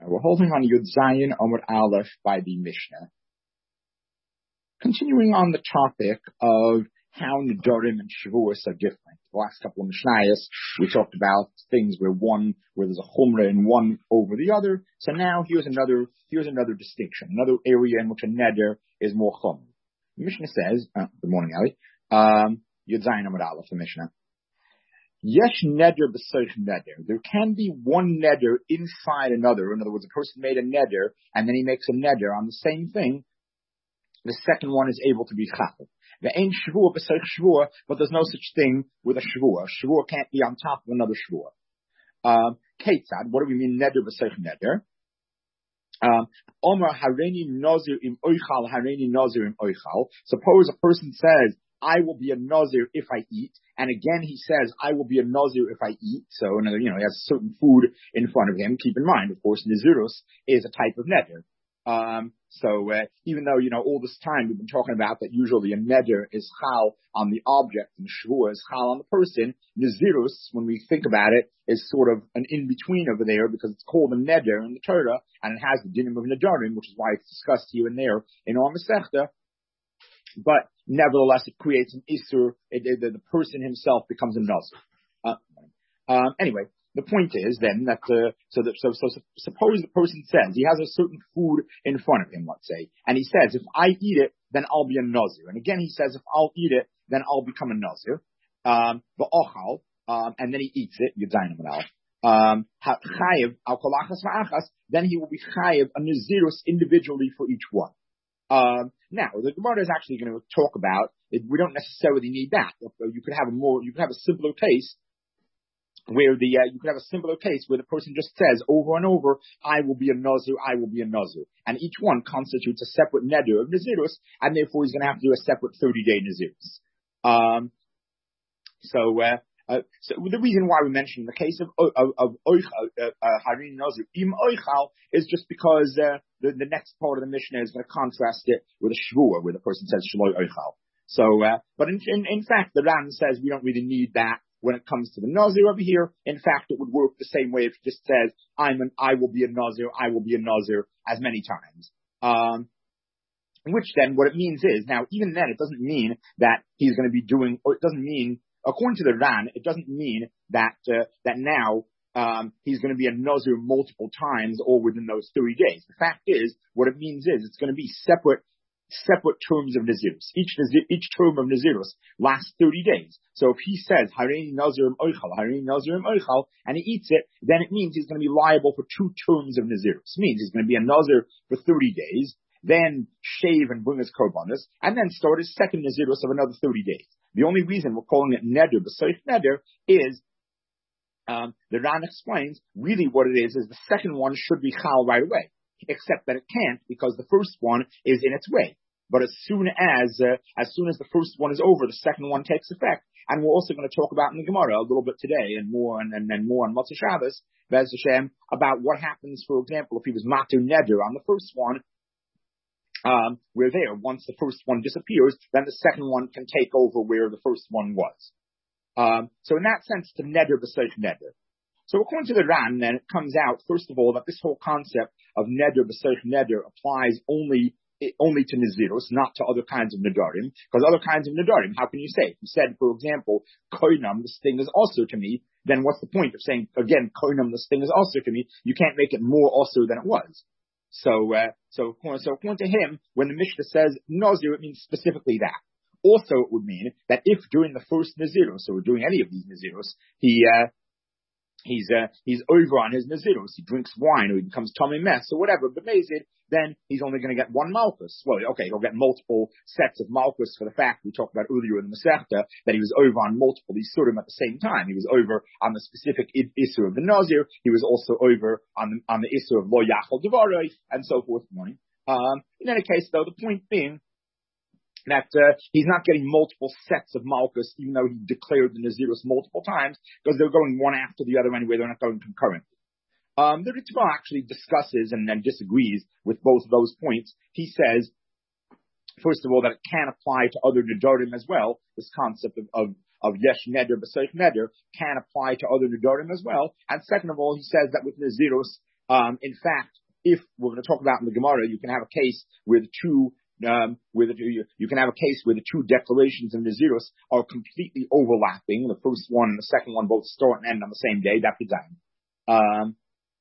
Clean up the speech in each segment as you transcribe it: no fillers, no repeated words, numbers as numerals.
We're holding on Yud Zayin Amud Aleph by the Mishnah. Continuing on the topic of how Nedarim and Shavuos are different. The last couple of Mishnayos, we talked about things where there's a Chumrah in one over the other. So now here's another distinction, another area in which a Neder is more Chumrah. The Mishnah says, good morning, Ali, Yud Zayin Amud Aleph, the Mishnah. Yesh neder b'soich neder. There can be one neder inside another. In other words, a person made a neder and then he makes a neder on the same thing. The second one is able to be chachal. There ain't shvua b'soich shvua, but there's no such thing with a shvua. Shvua can't be on top of another shvua. Ketzad, what do we mean neder b'soich neder? Omer hareini nazir im oichal, hareini nazir im oichal. Suppose a person says, I will be a nazir if I eat. And again, he says, I will be a nazir if I eat. So, he has certain food in front of him. Keep in mind, of course, nazirus is a type of neder. Even though, all this time we've been talking about that usually a neder is chal on the object and shvua is chal on the person, nazirus, when we think about it, is sort of an in-between over there because it's called a neder in the Torah and it has the dinim of nedarim, which is why it's discussed here and there in our Masechta. But nevertheless, it creates an isur. The person himself becomes a nazir. Anyway, the point is then that suppose the person says he has a certain food in front of him, let's say, and he says, if I eat it, then I'll be a nazir. And again, he says, if I'll eat it, then I'll become a nazir. V'ochal, and then he eats it. Yudzayin Amal. Chayev al kolachas va'achas. Then he will be chayev a nazirus individually for each one. Now, the Gemara is actually going to talk about it. We don't necessarily need that. You could have a simpler case where the person just says over and over, I will be a nazir, I will be a nazir. And each one constitutes a separate neder of nazirus, and therefore he's going to have to do a separate 30-day nazirus. So the reason why we mentioned the case of Harin Nazir Im Oichal is just because the next part of the Mishnah is going to contrast it with a Shvua, where the person says Shaloi Oichal. So, but in fact, the Ran says we don't really need that when it comes to the Nazir over here. In fact, it would work the same way if he just says, I will be a Nazir as many times. Which then, what it means is, now even then, it doesn't mean that he's going to be doing, or it doesn't mean, according to the Ran, it doesn't mean that now he's going to be a nazir multiple times or within those 30 days. The fact is, what it means is it's going to be separate terms of nazirus. Each term of nazirus lasts 30 days. So if he says hareini nazirim oichal, and he eats it, then it means he's going to be liable for 2 terms of nazirus. It means he's going to be a nazir for 30 days, then shave and bring his korbanos, and then start his second nazirus of another 30 days. The only reason we're calling it neder, b'soich neder, is the Ran explains really what it is the second one should be chal right away, except that it can't because the first one is in its way. But as soon as the first one is over, the second one takes effect. And we're also going to talk about in the Gemara a little bit today and more on Motzei Shabbos, Be'ez Hashem, about what happens, for example, if he was matu neder on the first one. Where once the first one disappears, then the second one can take over where the first one was. So in that sense, it's a neder b'soich neder. So according to the Ran, then it comes out, first of all, that this whole concept of neder b'soich neder applies only to nazirus, not to other kinds of nedarim. Because other kinds of nedarim, how can you say? If you said, for example, koinam, this thing is also to me, then what's the point of saying, again, koinam, this thing is also to me? You can't make it more also than it was. So according to him, when the Mishnah says nazir, it means specifically that. Also, it would mean that if during the first nazirus, or during any of these nazirus, he's over on his nazirus, he drinks wine, or he becomes tummy mess, or whatever, but mazid, then he's only going to get one malchus. Well, okay, he'll get multiple sets of malchus for the fact we talked about earlier in the Masechta that he was over on multiple isurim at the same time. He was over on the specific isur of the nazir. He was also over on the isur of lo yachal devarei, and so forth. In any case, though, the point being that he's not getting multiple sets of malchus, even though he declared the nazirus multiple times, because they're going one after the other anyway. They're not going concurrently. The Ritva actually discusses and then disagrees with both of those points. He says, first of all, that it can apply to other nedarim as well. This concept of yesh neder b'soich neder can apply to other nedarim as well. And second of all, he says that with nazirus, In fact, if we're going to talk about in the Gemara, you can have a case where the two you can have a case where the two declarations in Nazirus are completely overlapping. The first one and the second one both start and end on the same day. That's the time.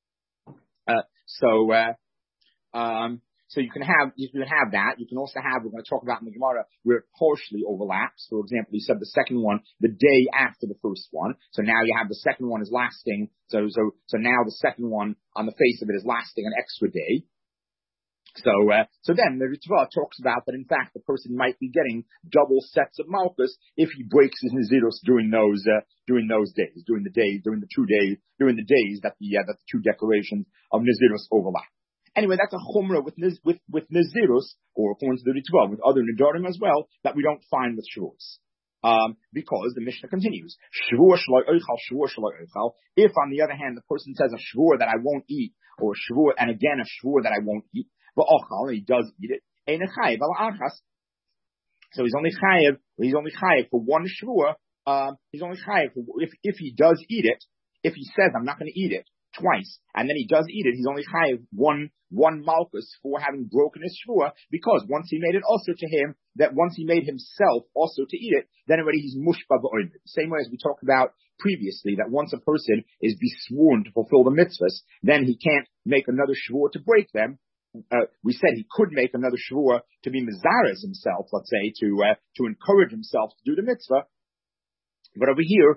So you can have that. You can also have, we're going to talk about in the Gemara, where it partially overlaps. For example, you said the second one the day after the first one. So now you have the second one is lasting. So now the second one on the face of it is lasting an extra day. So then the Ritva talks about that in fact the person might be getting double sets of Malchus if he breaks his Nazirus during those days, during the days that the two declarations of Nazirus overlap. Anyway, that's a chumrah with Nazirus, or according to the Ritva, with other Nidarim as well, that we don't find with Shavuos. Because the Mishnah continues, Shavua shaloi oichal, Shavua shaloi oichal. If on the other hand the person says a Shavua that I won't eat, or a Shavua, and again a Shavua that I won't eat, but ochal, and he does eat it, ein chayiv al achas. So he's only chayiv for one Shavua. He's only chayiv if he does eat it. If he says I'm not going to eat it twice, and then he does eat it, he's only chayiv one malchus for having broken his shvua, because once he made it also to him, that once he made himself also to eat it, then already he's mushba b'oimed. Same way as we talked about previously, that once a person is besworn to fulfill the mitzvahs, then he can't make another shvua to break them. We said he could make another shvua to be mizares himself, let's say, to encourage himself to do the mitzvah. But over here,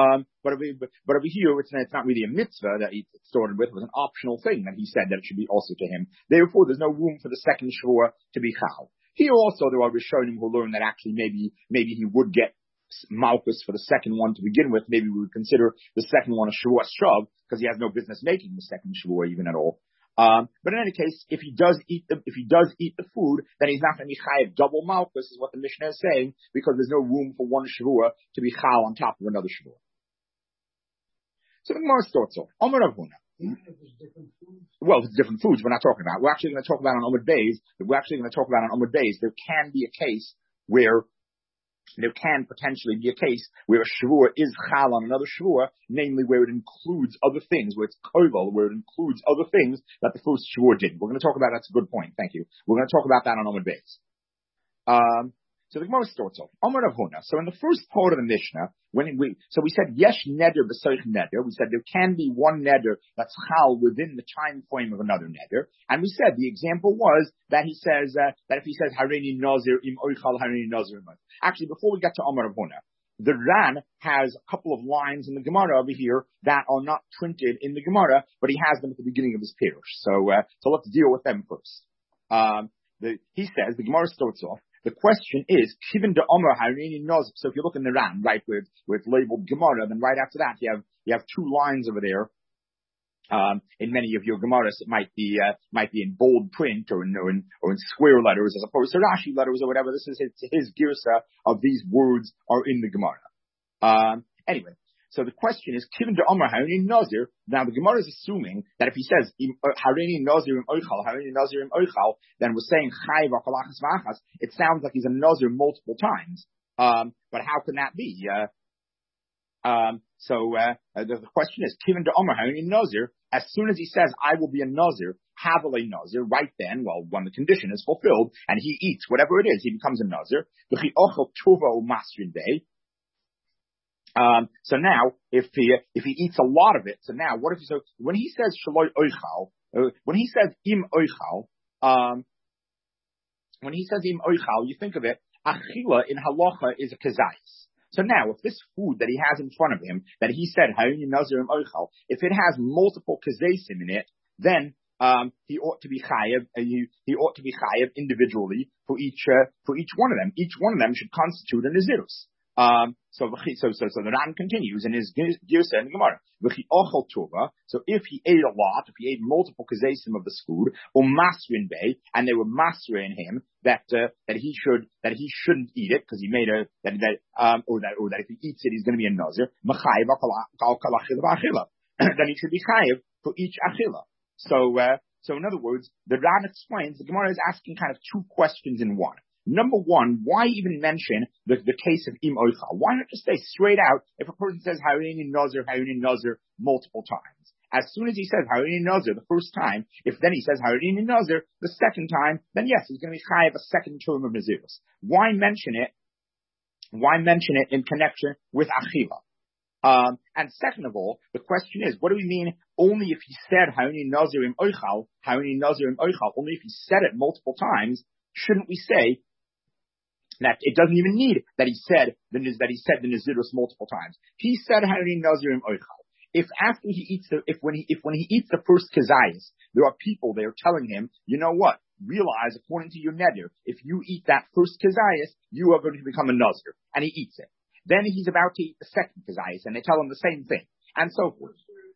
it's not really a mitzvah that he started with. It was an optional thing that he said that it should be also to him. Therefore, there's no room for the second shvua to be chal. Here also, there are Rishonim who learn that actually maybe he would get malchus for the second one to begin with. Maybe we would consider the second one a shvua shav, because he has no business making the second shvua even at all. But in any case, if he does eat the food, then he's not going to be chayav double malchus, is what the Mishnah is saying, because there's no room for one shavua to be chal on top of another shavua. So the Gemara starts off. Amar Rav Huna. Well, it's different foods we're not talking about. We're actually going to talk about on Amud Beis. There can be a case where there can potentially be a case where a shavua is chal on another shavua, namely where it includes other things, where it's koval, where it includes other things that the first shavua didn't. We're going to talk about that's a good point. Thank you. We're going to talk about that on Amud Beis. So the Gemara starts off. Amar Rav Huna. So in the first part of the Mishnah, we said yesh neder b'soich neder. We said there can be one neder that's chal within the time frame of another neder, and we said the example was that he says that if he says hareini nazir im oichal hareini nazir im. Actually, before we get to Amar Rav Huna, the Ran has a couple of lines in the Gemara over here that are not printed in the Gemara, but he has them at the beginning of his pirush. So let's deal with them first. He says the Gemara starts off. The question is, Kivin de Omer Harini Noz. So if you look in the Ran, right, where it's labeled Gemara, then right after that you have two lines over there. In many of your Gemaras, it might be in bold print or in square letters as opposed to Rashi letters or whatever. This is his girsa of these words are in the Gemara. Anyway. So the question is, Kivin de Omer Harini Nazir. Now the Gemara is assuming that if he says Harini Nazir im Oichal, Harini Nazir im Oichal, then we're saying Chai v'Chalachas v'Achas. It sounds like he's a Nazir multiple times. But how can that be? The question is, Kivin de Omer Harini Nazir. As soon as he says, I will be a Nazir, Havalei Nazir, right then, well, when the condition is fulfilled and he eats whatever it is, he becomes a Nazir. V'chi ochel tuvo masrin day. So now, if he eats a lot of it, so now, when he says shaloi oichal, when he says im oichal, you think of it, achila in halacha is a kazayis. So now, if this food that he has in front of him, that he said, hayini nazir im oichal, if it has multiple kazaysim in it, then, he ought to be chayav, he ought to be chayav individually for each one of them. Each one of them should constitute a nazirus. So the Ran continues in his Girsa in the Gemara. So if he ate a lot, if he ate multiple kazesim of this food, or masrin bay, and they were masrin him that he shouldn't eat it because he made or that if he eats it he's going to be a nazir. Then he should be chayiv for each achila. So in other words, the Ran explains the Gemara is asking kind of two questions in one. Number one, why even mention the case of im oichal? Why not just say straight out, if a person says harini nazir multiple times, As soon as he says Harini Nazir the first time, if then he says Harini Nazir the second time, then yes, he's going to be chayav a second term of Nazirus. Why mention it? Why mention it in connection with Achila? And second of all, the question is, what do we mean only if he said Harini Nazir im Oichal, Harini Nazir im Oichal, only if he said it multiple times? Shouldn't we say that it doesn't even need that he said the Nazirus multiple times? He said Harini Nazir im Oichal. If after he eats when he eats the first kazayas, there are people there telling him, you know what? Realize, according to your neder, if you eat that first kazayas, you are going to become a nazir, and he eats it. Then he's about to eat the second kazayas, and they tell him the same thing, and so forth.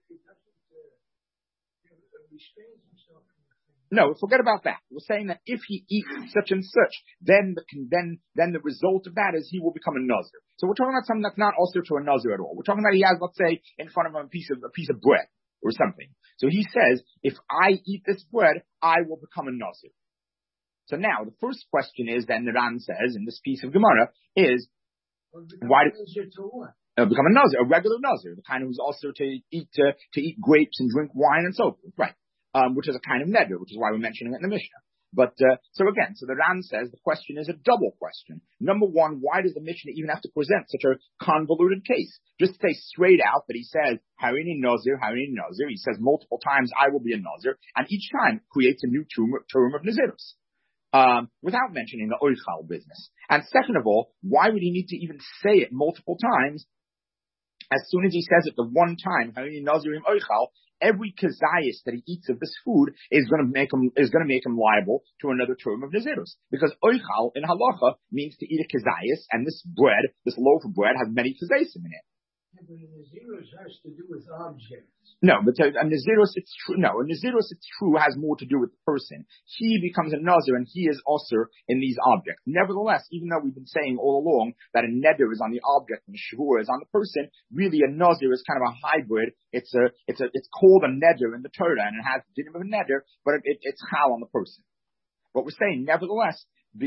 No, forget about that. We're saying that if he eats such and such, then the result of that is he will become a nazir. So we're talking about something that's not also to a nazir at all. We're talking about he has, let's say, in front of him a piece of bread or something. So he says, if I eat this bread, I will become a nazir. So now the first question is, then the Ran says in this piece of Gemara is, why become a nazir, a regular nazir, the kind who's also to eat grapes and drink wine and so forth, right? Which is a kind of neder, which is why we're mentioning it in the Mishnah. But so the Ran says the question is a double question. Number one, why does the Mishnah even have to present such a convoluted case? Just say straight out that he says Harini Nazir, Harini Nazir. He says multiple times, I will be a Nazir, and each time creates a new term of Nazirus. Without mentioning the Oichal business. And second of all, why would he need to even say it multiple times? As soon as he says it the one time, Harini Nazir im Oichal, every kazayas that he eats of this food is going to make him liable to another term of nazirus, because oichal in halacha means to eat a kazayas, and this loaf of bread, has many kazayas in it. Yeah, but a nazirus has to do with objects. No, but a nazirus, it's true. No, a nazirus, it's true, has more to do with the person. He becomes a nazir, and he is also in these objects. Nevertheless, even though we've been saying all along that a neder is on the object and a shavur is on the person, really a nazir is kind of a hybrid. It's called a neder in the Torah, and it has the dinim of a neder, but it's chal on the person. But we're saying, nevertheless,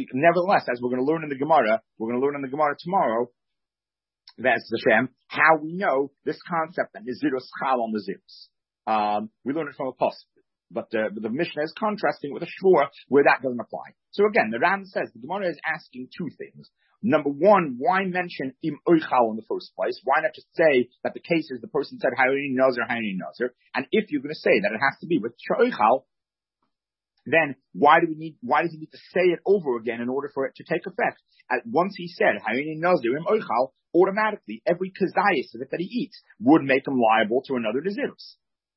as we're going to learn in the Gemara, tomorrow, that's the Shem, how we know this concept that Nazirus chal on Nazirus. We learn it from a pasuk, but the Mishnah is contrasting with a shvur where that doesn't apply. So again, the Ram says the Gemara is asking two things. Number one, why mention im oichal in the first place? Why not just say that the case is the person said Harini Nazir, and if you're going to say that it has to be with oichal, then why does he need to say it over again in order for it to take effect? Once he said Harini Nazir im oichal, automatically every kazayas of it that he eats would make him liable to another nazirus.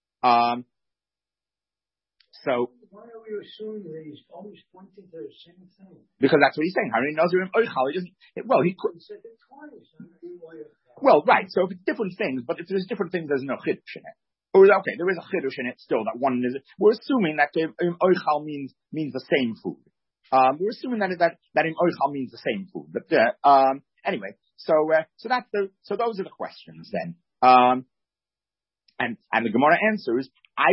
So why are we assuming that he's always pointing to the same thing? Because that's what he's saying. Harini Nazir im oichal. He could. He said it twice. Well, right. So if it's different things, but if there's different things, there's no chiddush in it. Or okay, there is a chiddush in it still. That one is. We're assuming that oichal means the same food. We're assuming that oichal means the same food. But anyway. So those are the questions then. And the Gemara answers,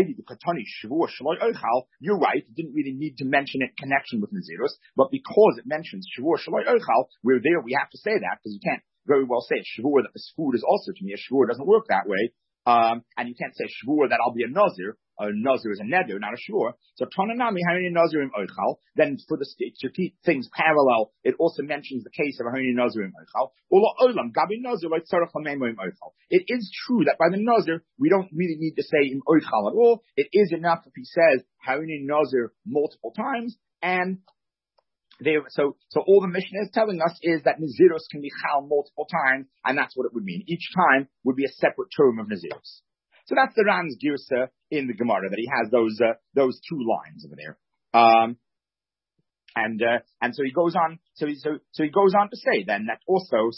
you're right, it didn't really need to mention it in connection with Nazirus, but because it mentions Shavur Shaloi Oichal, we're there, we have to say that, because you can't very well say Shavur that this food is also to me. A Shavur doesn't work that way. And you can't say Shavur that I'll be a Nazir. A Nazir is a neder, not a Shavur. So Tonanami Harini Nazir im Oichal. Then to keep things parallel, it also mentions the case of Harini Nazir im Oichal. It is true that by the Nazir, we don't really need to say im Oichal at all. It is enough if he says Harini Nazir multiple times, and so all the Mishnah is telling us is that Nazirus can be chal multiple times, and that's what it would mean. Each time would be a separate term of Nazirus. So that's the Ran's girsa in the Gemara, that he has those two lines over there. And so he goes on. So he goes on to say then that also.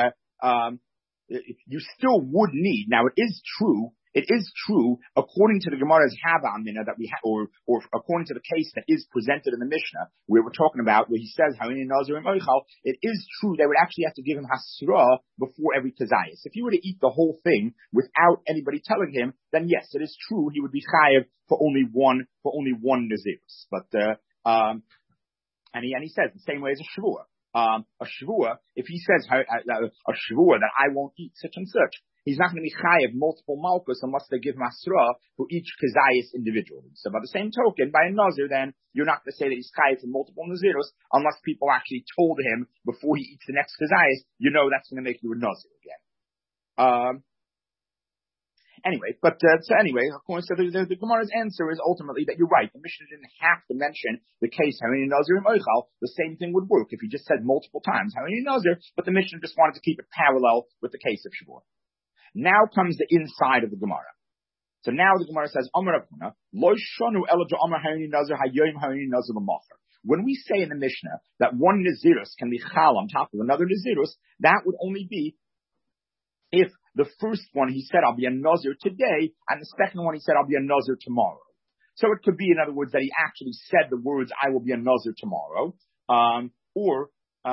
You still would need. Now it is true, according to the Gemara's Hava Amina that we have, or according to the case that is presented in the Mishnah, where we're talking about, where he says, Harini Nazir im Oichal, it is true they would actually have to give him Hasra before every Kazayas. If he were to eat the whole thing without anybody telling him, then yes, it is true he would be chayav for only one Nazirus. But, and he says the same way as a Shavua. A Shavua, if he says a Shavua that I won't eat such and such, he's not going to be chayiv multiple malchus unless they give masra for each kazayas individually. So by the same token, by a nazir, then you're not going to say that he's chayiv for multiple naziros unless people actually told him before he eats the next kazayas, that's going to make you a nazir again. Anyway, the Gemara's answer is ultimately that you're right. The Mishnah didn't have to mention the case Harini Nazir Oichal. The same thing would work if he just said multiple times Harini Nazir, but the Mishnah just wanted to keep it parallel with the case of Shavuot. Now comes the inside of the Gemara. So now the Gemara says, Amar Rabuna, Lo shonu ela Amar Harini Nazir Hayoim Harini Nazir L'Macher. When we say in the Mishnah that one Nazirus can be chal on top of another Nazirus, that would only be if the first one he said, I'll be a Nazir today, and the second one he said, I'll be a Nazir tomorrow. So it could be, in other words, that he actually said the words, I will be a Nazir tomorrow, or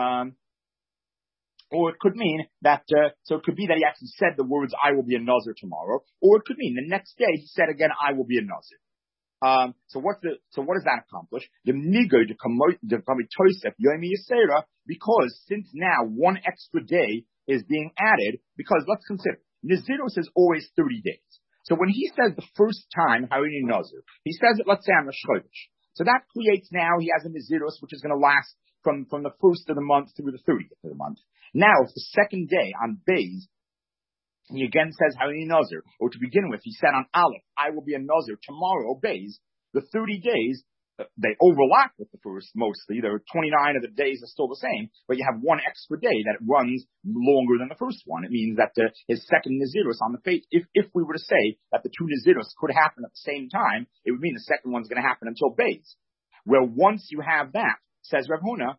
it could mean that, so it could be that he actually said the words, I will be a Nazir tomorrow, or it could mean the next day he said again, I will be a Nazir. So what does that accomplish? The nigo to Tosef Yomi Yisera, because since now one extra day is being added, because let's consider, Naziros is always 30 days. So when he says the first time, Harini Nazir, he says it, let's say, on a Chodesh. So that creates now, he has a Naziros, which is going to last from the first of the month through the 30th of the month. Now, if the second day on Beis, he again says Harini Nazir, or to begin with, he said on Aleph, I will be a Nazir tomorrow, Beis, the 30 days, they overlap with the first mostly. There are 29 of the days are still the same, but you have one extra day that runs longer than the first one. It means that his second Nazirus on the fate, if we were to say that the two Nazirus could happen at the same time, it would mean the second one's going to happen until Beis. Well, once you have that, says Rav Huna,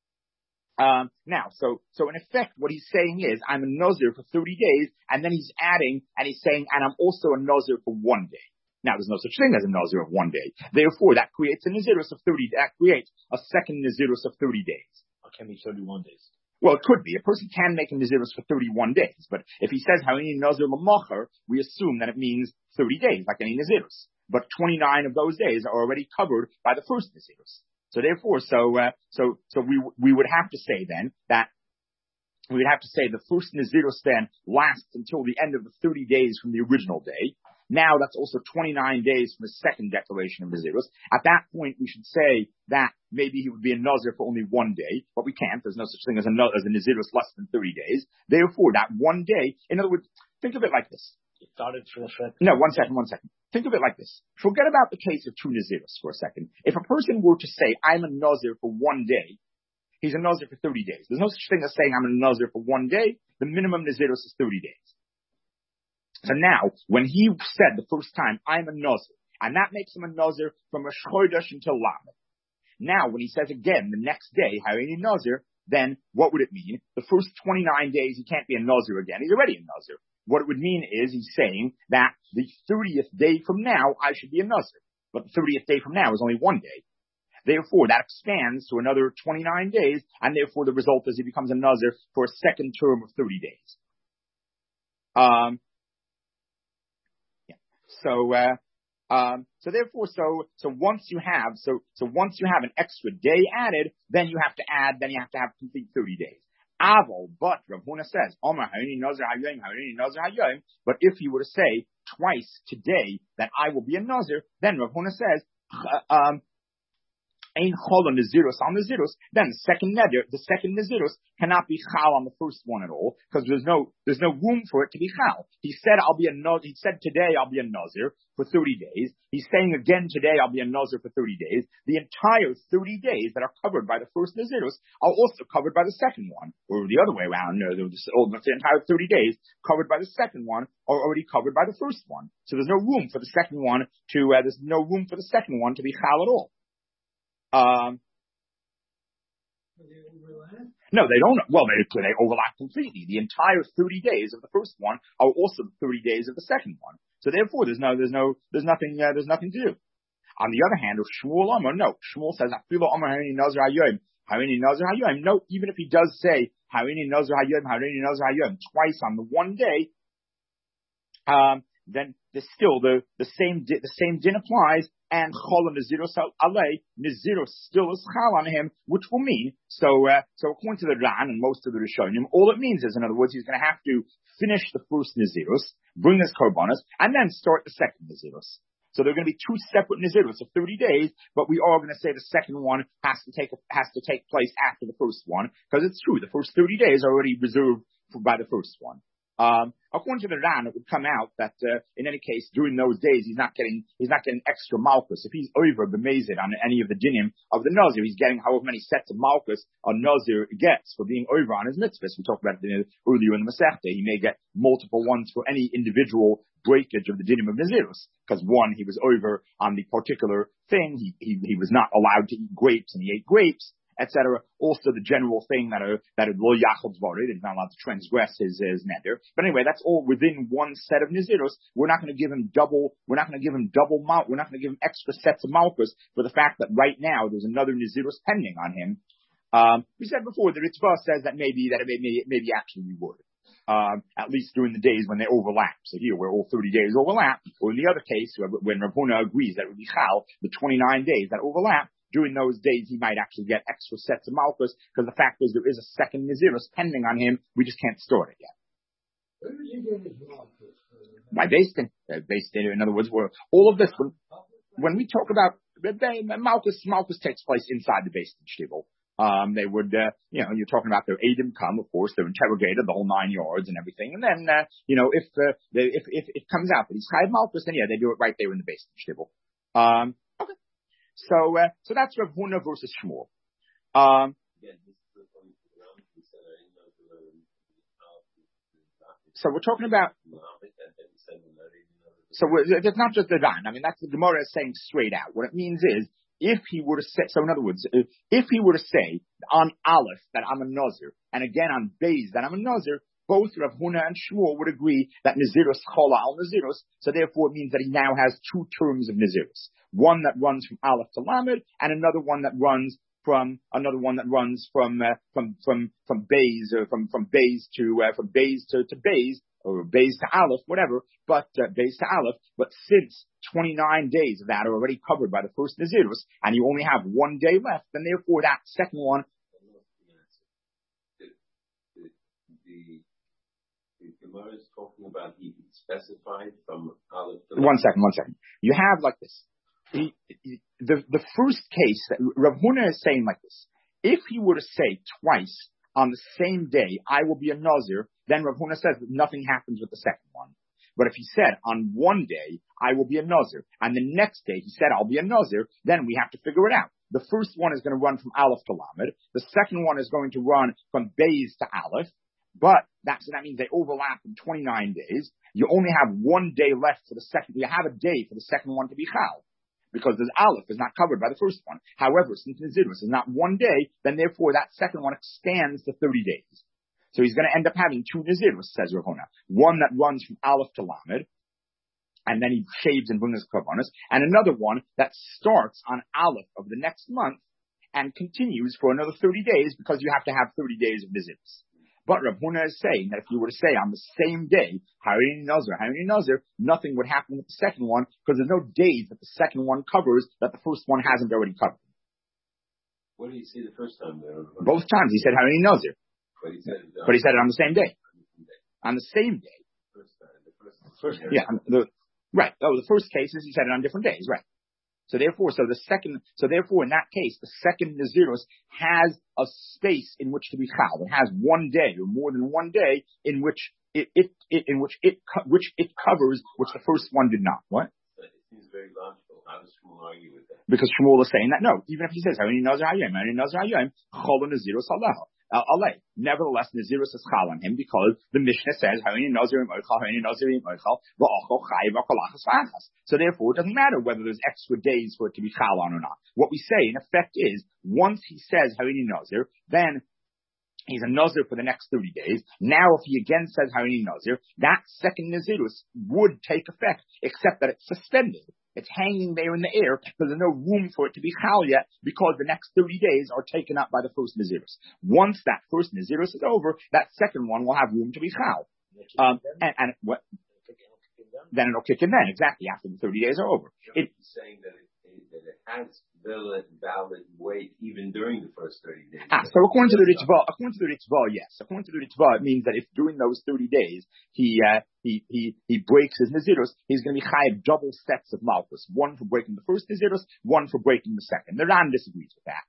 now, so in effect, what he's saying is, I'm a Nazir for 30 days, and then he's adding, and he's saying, and I'm also a Nazir for 1 day. Now, there's no such thing as a Nazir of 1 day. Therefore, that creates a Nazirus of 30, that creates a second Nazirus of 30 days. Or can be 31 days? Well, it could be. A person can make a Nazirus for 31 days, but if he says, Harini Nazir L'Macher, we assume that it means 30 days, like any Nazirus. But 29 of those days are already covered by the first Nazirus. So therefore, we would have to say then that we would have to say the first Nazirus then lasts until the end of the 30 days from the original day. Now that's also 29 days from the second declaration of Nazirus. At that point, we should say that maybe he would be a Nazir for only 1 day, but we can't. There's no such thing as a Nazirus less than 30 days. Therefore, that 1 day, in other words, think of it like this. It started for a second. No, one second. Think of it like this. Forget about the case of two Nazirus for a second. If a person were to say, I'm a Nazir for 1 day, he's a Nazir for 30 days. There's no such thing as saying I'm a Nazir for 1 day. The minimum Nazirus is 30 days. So now, when he said the first time, I'm a Nazir, and that makes him a Nazir from a Chodesh until Lamed. Now, when he says again the next day, Harini Nazir, then what would it mean? The first 29 days, he can't be a Nazir again. He's already a Nazir. What it would mean is he's saying that the 30th day from now, I should be a Nazir. But the 30th day from now is only 1 day. Therefore, that expands to another 29 days, and therefore the result is he becomes a Nazir for a second term of 30 days. Once you have an extra day added, then you have to have complete 30 days. But Rav Huna says, but if you were to say twice today that I will be a Nazir, then Rav Huna says, Ein chol on Nazirus on Nazirus, then the second Nazirus cannot be chal on the first one at all, because there's no room for it to be chal. He said today I'll be a Nazir for 30 days. He's saying again today I'll be a Nazir for 30 days. The entire 30 days that are covered by the first Nazirus are also covered by the second one, or the other way around. The entire 30 days covered by the second one are already covered by the first one. So there's no room for the second one to be chal at all. No, they don't. Well, they overlap completely. The entire 30 days of the first one are also the 30 days of the second one. So therefore, there's nothing to do. On the other hand, if Shmuel Amar, no, Shmuel says, no, even if he does say, twice on the 1 day, then there's still the same din applies, and Chol Nazirus Alei, Nazirus still is Chal on him, which will mean, so according to the Ran and most of the Rishonim, all it means is, in other words, he's going to have to finish the first Nazirus, bring his Korbanos, and then start the second Nazirus. So there are going to be two separate Nazirus of 30 days, but we are going to say the second one has to take place after the first one, because it's true, the first 30 days are already reserved by the first one. According to the Ran, it would come out that in any case, during those days, he's not getting extra malchus. If he's over b'mezid on any of the dinim of the Nazir, he's getting however many sets of malchus a Nazir gets for being over on his mitzvahs. We talked about it earlier in the Masechta. He may get multiple ones for any individual breakage of the dinim of Nazirus, because one, he was over on the particular thing. He was not allowed to eat grapes, and he ate grapes, etc. Also, the general thing that lo yachol dvarim, that he's not allowed to transgress his neder. But anyway, that's all within one set of Nazirus. We're not going to give him we're not going to give him extra sets of malchus for the fact that right now there's another Nazirus pending on him. We said before that Ritzvah says that maybe actually we would. At least during the days when they overlap. So here, where all 30 days overlap, or in the other case, when Rav Huna agrees that it would be chal, the 29 days that overlap, during those days he might actually get extra sets of malchus, because the fact is there is a second Nazirus pending on him, we just can't store it yet. Where did he get his malchus? By Beis Din. In other words, all of this, when we talk about malchus takes place inside the Beis Din shtibel. They would, you're talking about their Adim come, of course, they're interrogated the whole 9 yards and everything. And then, if it comes out that he's Chayav Malchus, then they do it right there in the Beis Din shtibel. Okay. So that's Rav Huna versus Shmuel. So we're talking about, it's not just the Ran. I mean, that's the Gemara is saying straight out. What it means is, if he were to say, so in other words, if he were to say on Aleph that I'm a Nazir, and again on Beis that I'm a Nazir, both Rav Huna and Shmuel would agree that Nazirus Chola al Nazirus, so therefore it means that he now has two terms of Nazirus. One that runs from Aleph to Lamed, and another one that runs from Beis, or from Beis to Beis, or Beis to Aleph, whatever, but Beis to Aleph. But since 29 days of that are already covered by the first Nazirus, and you only have 1 day left, then therefore that second one. The Gemara is talking about he specified from Aleph to One second. You have like this. The first case, Rav Huna is saying like this. If he were to say twice on the same day, I will be a Nazir, then Rav Huna says that nothing happens with the second one. But if he said on one day, I will be a Nazir, and the next day he said, I'll be a Nazir, then we have to figure it out. The first one is going to run from Aleph to Lamed. The second one is going to run from Beis to Aleph. But that means they overlap in 29 days. You only have 1 day left for the second. You have a day for the second one to be Chal, because the Aleph is not covered by the first one. However, since Nazirus is not 1 day, then therefore that second one extends to 30 days. So he's going to end up having two Nazirus, says Rav Huna. One that runs from Aleph to Lamed, and then he shaves and brings his Korbanos, and another one that starts on Aleph of the next month and continues for another 30 days, because you have to have 30 days of Nazirus. But Rav Huna is saying that if you were to say on the same day, Harini Nazir, nothing would happen with the second one, because there's no days that the second one covers that the first one hasn't already covered. What did he say the first time there? Both times he said Harini Nazir. But he said it on the same day. On the same day. First time. Yeah, right. Oh, the first cases he said it on different days, right. So therefore in that case, the second Nazirus has a space in which to be chal. It has 1 day or more than 1 day in which it covers, which the first one did not. What? It seems very logical. How does Shmuel argue with that? Because Shmuel is saying that no, even if he says Harini Nazir Hayom, Chol Nazirus Aleha. Nevertheless, Nazirus is chal on him, because the Mishnah says Harini Nazir Moichal, so therefore it doesn't matter whether there's extra days for it to be chal on or not. What we say in effect is, once he says Harini Nazir, then he's a Nazir for the next 30 days. Now if he again says Harini Nazir, that second Nazirus would take effect, except that it's suspended. It's hanging there in the air, because there's no room for it to be chal yet, because the next 30 days are taken up by the first Nazirus. Once that first Nazirus is over, that second one will have room to be chal. And what? then it'll kick in then, exactly, after the 30 days are over. It's saying that it has valid weight even during the first 30 days. So according to the Ritva, yes. According to the Ritva, it means that if during those 30 days he breaks his Nazirus, he's going to be chayav double sets of Malchus. One for breaking the first Nazirus, one for breaking the second. The Ran disagrees with that.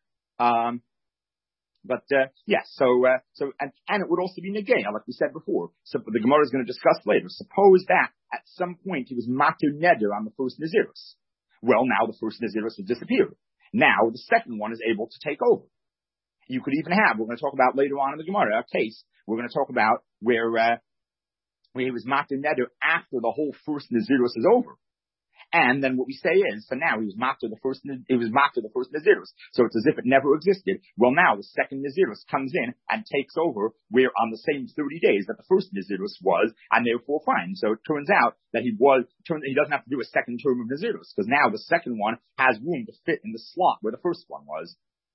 Yes, and it would also be Negea, like we said before. So the Gemara is going to discuss later. Suppose that at some point he was Matur Neder on the first Nazirus. Well, now the first Nazirus has disappeared. Now the second one is able to take over. You could even have, we're going to talk about later on in the Gemara, a case we're going to talk about where he was Matur Neder after the whole first Nazirus is over. And then what we say is, so now he was matter the first Nazirus. So it's as if it never existed. Well, now the second Nazirus comes in and takes over where on the same 30 days that the first Nazirus was, and therefore fine. So it turns out that he doesn't have to do a second term of Nazirus, because now the second one has room to fit in the slot where the first one was.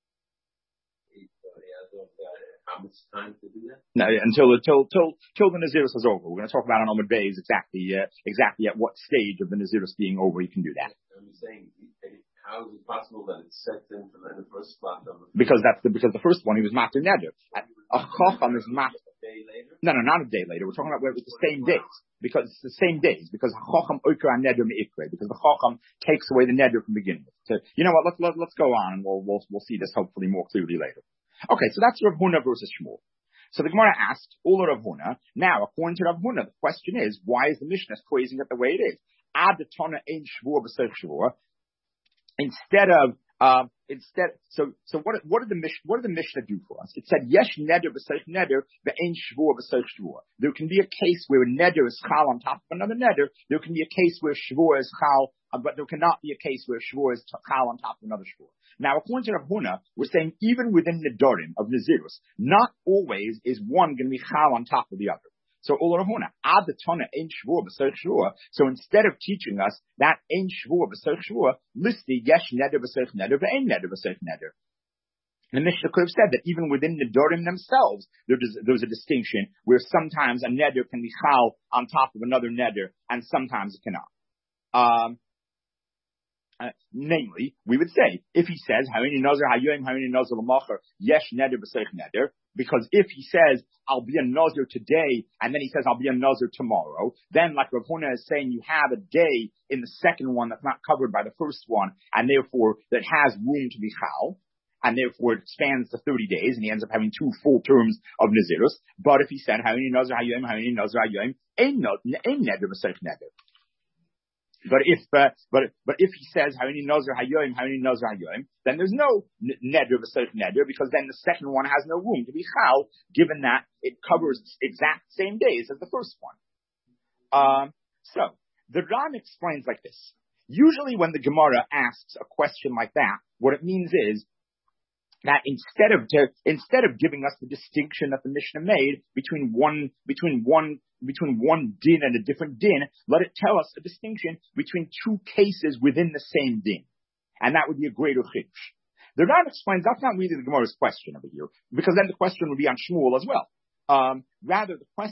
How much time to do that? No, until the Nazirus is over. We're going to talk about on Amud Beis exactly at what stage of the Nazirus being over you can do that. I'm saying, how is it possible that it's set in the first slot of because the first one he was Matur Neder. A Chacham is Matur. A day later? No, not a day later. We're talking about where it was the same days. Because it's the same days. Because Chacham Oikra Neder Me'ikre. Because the Chacham takes away the Neder from the beginning. So, you know what, let's go on and we'll see this hopefully more clearly later. Okay, so that's Rav Huna versus Shmuel. So the Gemara asked, all of Rav Huna. Now, according to Rav Huna, the question is, why is the Mishnah praising it the way it is? Ad Tana ein shvur b'seich shvur. So what did the Mishnah do for us? It said, Yesh neder b'seich neder ve'ein shvur b'seich shvur. There can be a case where neder is chal on top of another neder. There can be a case where shvur is chal, but there cannot be a case where shvur is chal on top of another shvur. Now, according to Rav Huna, we're saying even within the Nedarim of Nazirus, not always is one going to be chal on top of the other. So, Rav Huna, ad tana ein shvur b'seich shvur. So instead of teaching us that ein shvur b'seich shvur, listi yesh neder b'seich neder ve'ein neder b'seich neder. The Mishnah could have said that even within the Nedarim themselves, there's a distinction where sometimes a neder can be chal on top of another neder, and sometimes it cannot. Namely, we would say, if he says, yesh neder b'seich neder, because if he says, I'll be a Nazir today, and then he says, I'll be a Nazir tomorrow, then like Rav Huna is saying, you have a day in the second one that's not covered by the first one, and therefore that has room to be chal, and therefore it spans to 30 days, and he ends up having 2 full terms of Nazirus. But if he said, ein neder b'seich neder. But if he says Harini Nazir Hayoim, then there's no neder b'seich neder, because then the second one has no room to be chal, given that it covers exact same days as the first one. So the Ran explains like this. Usually when the Gemara asks a question like that, what it means is that instead of giving us the distinction that the Mishnah made between one din and a different din, let it tell us a distinction between 2 cases within the same din. And that would be a greater chiddush. The Ran explains that's not really the Gemara's question over here, because then the question would be on Shmuel as well. Rather what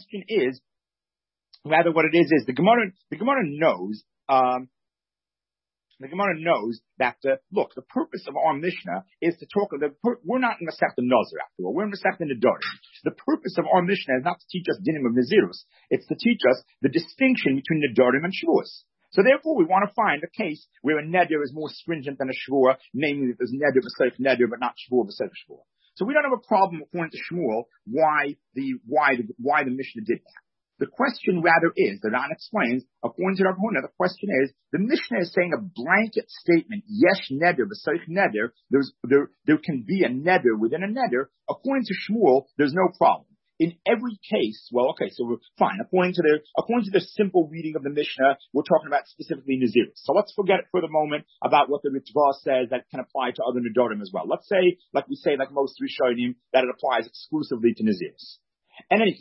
it is the Gemara knows, the Gemara knows that, look, the purpose of our Mishnah is to talk, we're not in Masechta Nazir after all, we're in Masechta Nedarim. The purpose of our Mishnah is not to teach us dinim of Nazirus, it's to teach us the distinction between Nedarim and Shavuos. So therefore we want to find a case where a neder is more stringent than a shvur, namely that there's neder b'seich neder, but not shvur b'seich shvur. So we don't have a problem according to Shmuel why the Mishnah did that. The question rather is, the Ran explains, according to Rav Huna, the question is, the Mishnah is saying a blanket statement, yesh neder b'seich neder, there can be a neder within a neder. According to Shmuel, there's no problem. In every case, well, okay, so we're fine. According to the simple reading of the Mishnah, we're talking about specifically Nazirus. So let's forget for the moment about what the Ritva says that can apply to other Nedarim as well. Let's say, like most Rishonim, that it applies exclusively to Nazirus. In any case,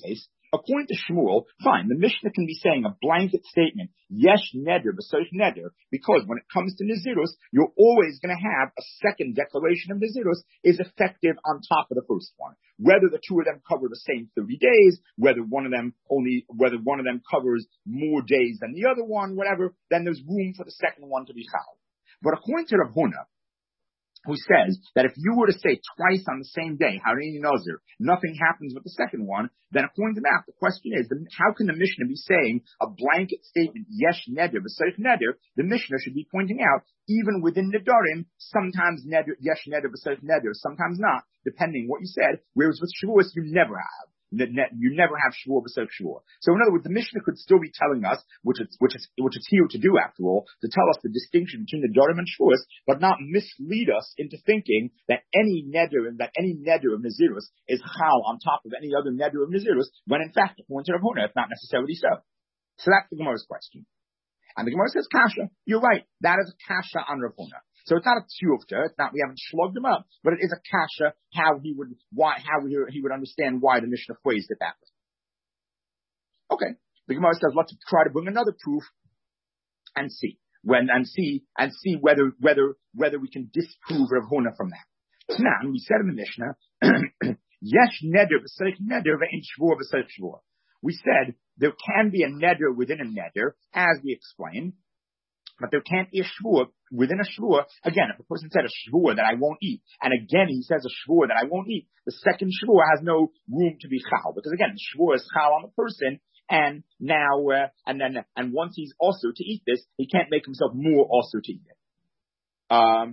According to Shmuel, fine, the Mishnah can be saying a blanket statement, yesh neder, b'soich neder, because when it comes to Nazirus, you're always going to have a second declaration of Nazirus is effective on top of the first one. Whether the two of them cover the same 30 days, whether one of them covers more days than the other one, whatever, then there's room for the second one to be chal. But according to Rav Huna, who says that if you were to say twice on the same day, Harini Nazir, nothing happens with the second one, then according to that, the question is, how can the Mishnah be saying a blanket statement, yesh neder, b'soich neder? The Mishnah should be pointing out, even within Nedarim, sometimes neder, yesh neder, b'soich neder, sometimes not, depending what you said, whereas with Shavuos, you never have. You never have Shavuot b'soich Shavuot. So in other words, the Mishnah could still be telling us, which it's here to do after all, to tell us the distinction between the Nedarim and Shavuos, but not mislead us into thinking that any neder of Nazirus is chal on top of any other neder of Nazirus, when in fact, according to Rav Huna, it's not necessarily so. So that's the Gemara's question. And the Gemara says, Kasha, you're right, that is a Kasha on Rav Huna. So it's not a tiyufta, it's not, we haven't slugged him up, but it is a kasha, how he would understand why the Mishnah phrased it that way. Okay. The Gemara says, let's try to bring another proof and see whether we can disprove Rav Huna from that. So now, we said in the Mishnah, yesh neder b'seich neder ve'en shvur b'seich shvur. We said there can be a neder within a neder, as we explained, but there can't be a shvur within a shvur. Again, if a person said a shvur that I won't eat, and again he says a shvur that I won't eat, the second shvur has no room to be chal, because again, the shvur is chal on the person, and now, and once he's also to eat this, he can't make himself more also to eat it.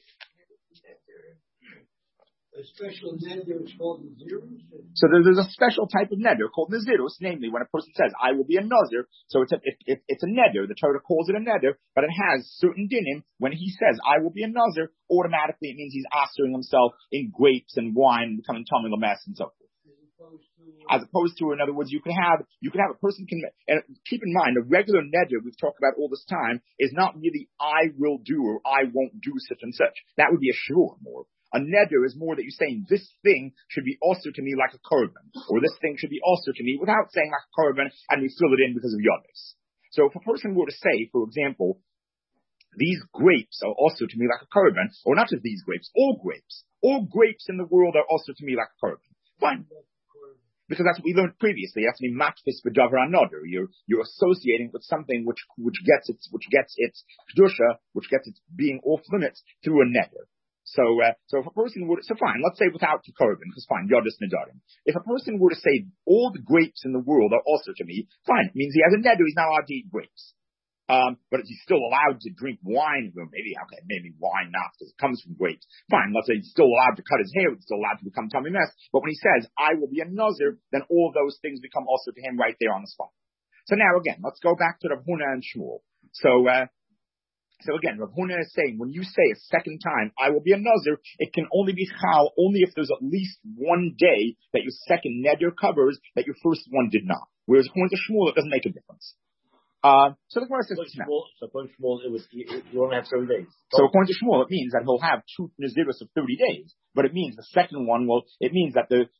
A special neder is called Nazirus? So there's a special type of neder called Nazirus, namely when a person says, I will be a Nazir, so it's a neder, the Torah calls it a neder, but it has certain dinim. When he says, I will be a Nazir, automatically it means he's ostering himself in grapes and wine, becoming Tommy Lames and so forth. As opposed to, in other words, you can have a person and keep in mind, a regular neder we've talked about all this time is not really I will do or I won't do such and such. That would be a shvur more. A neder is more that you're saying this thing should be also to me like a korban, or this thing should be also to me without saying like a korban, and we fill it in because of yodis. So if a person were to say, for example, these grapes are also to me like a korban, or not just these grapes, all grapes in the world are also to me like a korban. Fine. Because that's what we learned previously. That's to be matfis b'davar another. You're associating with something which gets its kedusha, which gets its being off limits through a neder. So if a person were to, fine, let's say without the korban, because fine, yodis nedarim. If a person were to say all the grapes in the world are also to me, fine, it means he has a neder, he's not allowed to eat grapes. But he's still allowed to drink wine, maybe wine not, because it comes from grapes. Fine, let's say he's still allowed to cut his hair, he's still allowed to become tummy mess. But when he says, I will be a nazir, then all of those things become also to him right there on the spot. So now again, let's go back to Rav Huna and Shmuel. So again, Rav Huna is saying, when you say a second time, I will be a nazir, it can only be chal only if there's at least one day that your second neder covers that your first one did not. Whereas according to Shmuel, it doesn't make a difference. So the Gemara says, according to Shmuel, you only have 30 days. So according to Shmuel, it means that he'll have two Nazirus of 30 days. But it means the second one obviously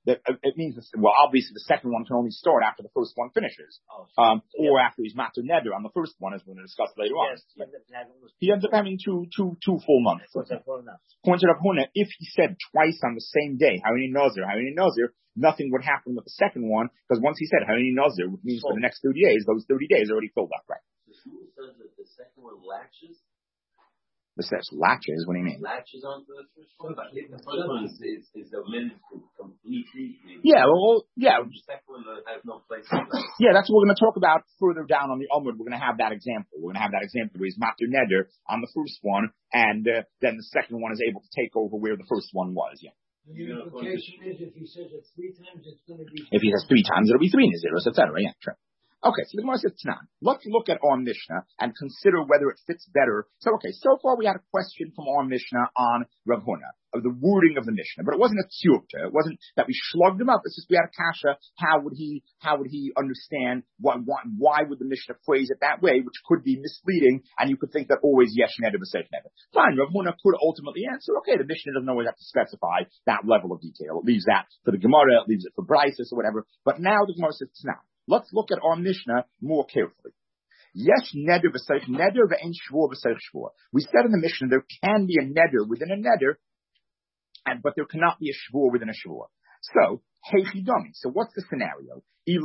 the second one can only start after the first one finishes. Or after he's matter neder on the first one, as we're going to discuss later on. He ends up having two full months. According to Rav Huna, if he said twice on the same day, Harini Nazir, nothing would happen with the second one, because once he said Harini Nazir, which means for the next 30 days, those 30 days are already filled up, right? The Shmuel says that the second one latches? The latches, what do you mean? Latches onto the first one? But the first one is omitted completely. Yeah. The second one has no place in that. Yeah, that's what we're going to talk about further down on the Amud. We're going to have that example. We're going to have that example where he's matur neder on the first one, and then the second one is able to take over where the first one was, yeah. The implication is if he says it 3 times, it's going to be... If he says 3 times, it'll be 3 Naziros, etc. Yeah, sure. Okay, so the Gemara says Tanan. Let's look at our Mishnah and consider whether it fits better. So far we had a question from our Mishnah on Rav Huna, of the wording of the Mishnah, but it wasn't a tiyukta. It wasn't that we slugged him up. It's just we had a kasha. How would he understand why would the Mishnah phrase it that way, which could be misleading, and you could think that always yesh neder b'seif neder. Fine, Rav Huna could ultimately answer, okay, the Mishnah doesn't always have to specify that level of detail. It leaves that for the Gemara, it leaves it for Braisos or whatever. But now the Gemara says Tanan. Let's look at our Mishnah more carefully. Yesh neder b'seif neder ve'en shvur b'seif shvur. We said in the Mishnah there can be a neder within a neder, but there cannot be a shvur within a shvur. So, heichidami. So what's the scenario?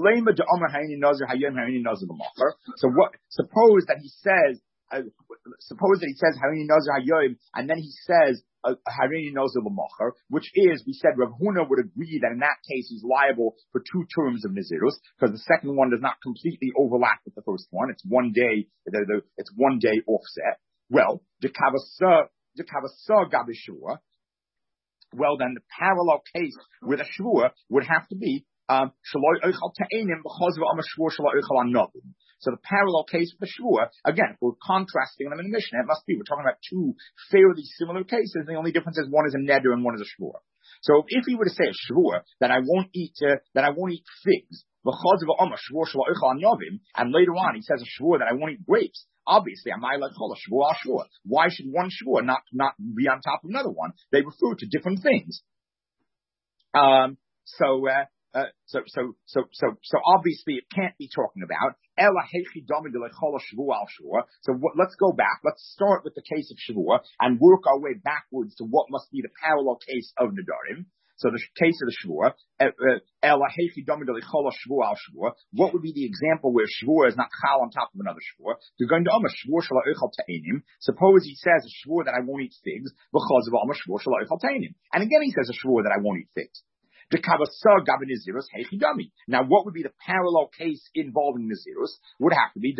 So what? Suppose that he says Harini Nazir Hayoim, and then he says Harini Nazir L'Mocher, which is, we said Rav Huna would agree that in that case he's liable for 2 terms of Nazirus, because the second one does not completely overlap with the first one. It's 1 day, it's 1 day offset. Well, the Kavasa Gabishua, well then the parallel case with a Shvua would have to be so the parallel case with the Shvua, again, if we're contrasting them in the Mishnah, it must be, we're talking about 2 fairly similar cases. The only difference is one is a neder and one is a Shvua. So if he were to say a Shvua, that I won't eat figs, and later on he says a Shvua that I won't eat grapes, obviously, why should one Shvua not be on top of another one? They refer to different things. So obviously it can't be talking about. So let's go back. Let's start with the case of Shavua and work our way backwards to what must be the parallel case of Nedarim. So the case of the Shavua, what would be the example where Shavua is not chal on top of another Shavua? You're going to suppose he says a Shavua that I won't eat figs, and again he says a Shavua that I won't eat figs. Now, what would be the parallel case involving Nazirus? Would have to be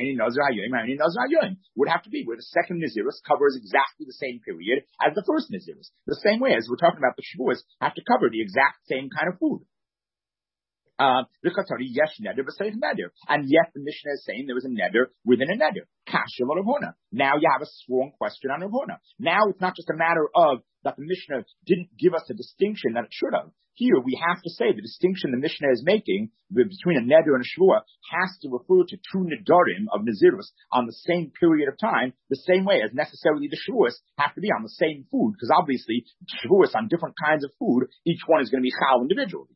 would have to be where the second Nazirus covers exactly the same period as the first Nazirus. The same way as we're talking about the Shavuos have to cover the exact same kind of food. And yet the Mishnah is saying there was a neder within a neder. Kasha Rav Huna. Now you have a strong question on Rav Huna. Now it's not just a matter of that the Mishnah didn't give us a distinction that it should have. Here we have to say the distinction the Mishnah is making between a neder and a shvua has to refer to 2 nedarim of Nazirus on the same period of time, the same way as necessarily the shvuas have to be on the same food, because obviously shvuas on different kinds of food, each one is going to be chal individually.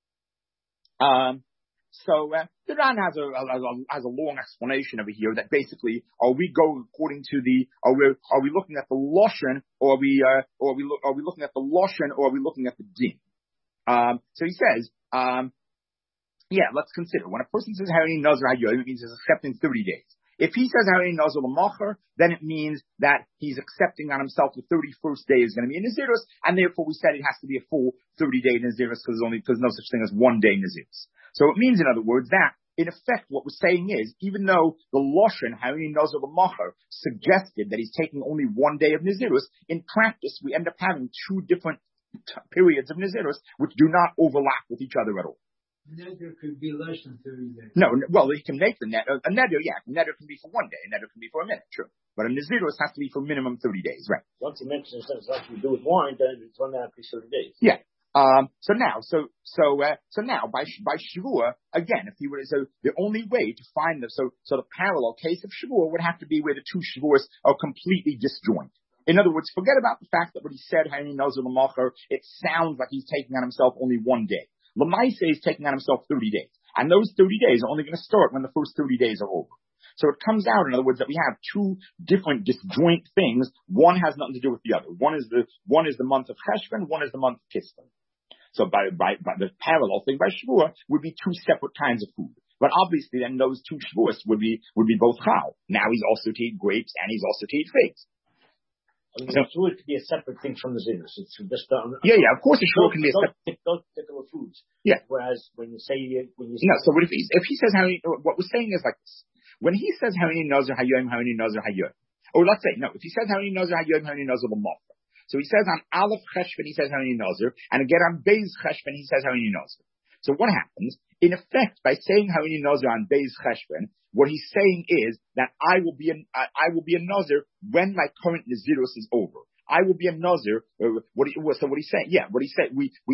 The Ran has a long explanation over here that basically, are we going according to are we looking at the loshen, or are we looking at the loshen, or are we looking at the din? So he says, let's consider. When a person says Harini Nazir Hayoim, it means he's accepting 30 days. If he says Harini Nazir L'Macher, then it means that he's accepting on himself the 31st day is going to be a Nazirus, and therefore we said it has to be a full 30-day Nazirus because no such thing as 1 day Nazirus. So it means, in other words, that in effect what we're saying is, even though the Loshen Harini Nazir L'Macher suggested that he's taking only 1 day of Nazirus, in practice we end up having 2 different periods of Nazirus which do not overlap with each other at all. Neder could be less than 30 days. No, well, he can make the neder. A neder, yeah. A neder can be for 1 day. A neder can be for a minute, sure. But a Nazirus has to be for minimum 30 days, right? Once he mentions it's like you do with wine, then it's on that 30 days. Yeah. So now by Shavua, again, if you were, so the only way to find so the parallel case of Shavua would have to be where the 2 Shavuos are completely disjoint. In other words, forget about the fact that when he said Harini Nazir L'Macher, it sounds like he's taking on himself only 1 day. Lamaise is taking on himself 30 days. And those 30 days are only going to start when the first 30 days are over. So it comes out, in other words, that we have 2 different disjoint things. One has nothing to do with the other. One is the month of Cheshvan, one is the month of Kislev. So by the parallel thing by Shavua would be 2 separate kinds of food. But obviously then those 2 Shavuos would be both chal. Now he's also to eat grapes and he's also to eat figs. I mean, so it could be a separate thing from the Nazirus. It's just of course a shvua can be a separate. Those particular foods. Yeah. Whereas when you say no, so what if he says what we're saying is like this. When he says Harini Nazir Hayoim, Harini Nazir Hayoim, or let's say no, if he says Harini Nazir Hayoim, Harini Nazir L'Macher, so he says on Aleph Cheshvan he says Harini Nazir, and again on Beis Cheshvan he says Harini Nazir. So what happens In effect, by saying Harini Nazir on Beis Cheshvan, what he's saying is that I will be a Nazir when my current Nazirus is over. I will be a Nazir. So what he's saying? Yeah, what he's saying.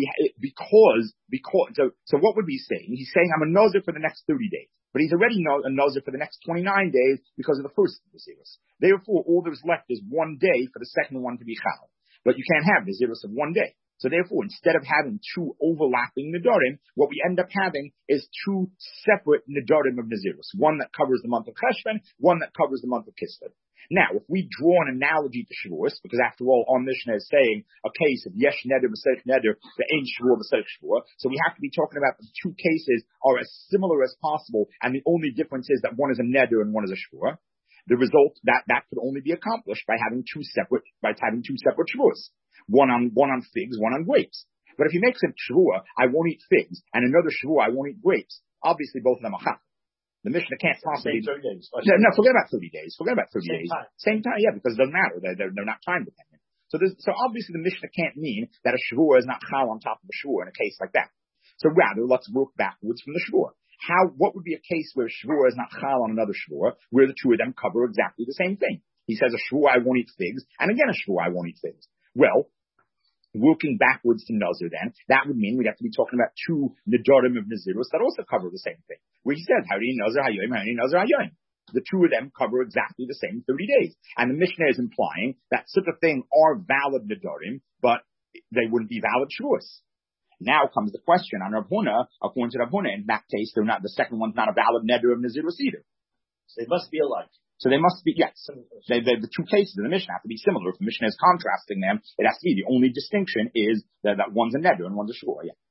So what would he say? He's saying I'm a Nazir for the next 30 days. But he's already a Nazir for the next 29 days because of the first Nazirus. Therefore, all there's left is 1 day for the second one to be Chal. But you can't have Nazirus of 1 day. So therefore, instead of having two overlapping Nidarim, what we end up having is two separate Nidarim of Nazirus. One that covers the month of Cheshvan, one that covers the month of Kislev. Now, if we draw an analogy to Shavuos, because after all, our Mishnah is saying a case of Yesh Neder, B'Seich Neder, the Ein Shavuot, B'Seich Shavuot, so we have to be talking about the two cases are as similar as possible, and the only difference is that one is a Neder and one is a Shavuot. The result that could only be accomplished by having two separate Shavuos. One on figs, one on grapes. But if he makes a Shavuot, I won't eat figs, and another Shavuot, I won't eat grapes, obviously both of them are Chaf. The Mishnah can't possibly. Same 30 days. No, forget about 30 days. Forget about 30 days. Time. Same time, yeah, because it doesn't matter. They're not time dependent. So obviously the Mishnah can't mean that a Shavuot is not Chal on top of a Shavuot in a case like that. So rather, let's work backwards from the Shavuot. What would be a case where a Shavuot is not Chal on another Shavuot, where the two of them cover exactly the same thing? He says a Shavuot I won't eat figs, and again a Shavuot I won't eat figs. Well, working backwards to Nazir then, that would mean we'd have to be talking about two Nidarim of Nazirus that also cover the same thing. Where he says, Harini Nazir Hayoim, Harini Nazir Hayoim. The two of them cover exactly the same 30 days. And the Mishnah is implying that such a thing are valid Nidarim, but they wouldn't be valid Shavuos. Now comes the question on Rav Huna, according to Rav Huna, in that case, the second one's not a valid Neder of Nazirus either. So they must be alike. So they must be, yes. The two cases in the Mishnah have to be similar. If the Mishnah is contrasting them, it has to be. The only distinction is that one's a Neder and one's a Shavuot, yeah.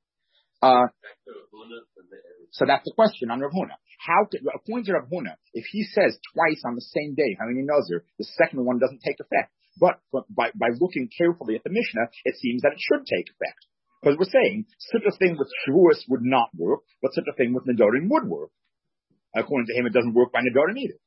So that's the question on Rav Huna. According to Rav Huna, if he says twice on the same day, Harini Nazir, the second one doesn't take effect. But by looking carefully at the Mishnah, it seems that it should take effect. Because we're saying such a thing with Shavuos would not work, but such a thing with Nidarim would work. According to him, it doesn't work by Nidarim either.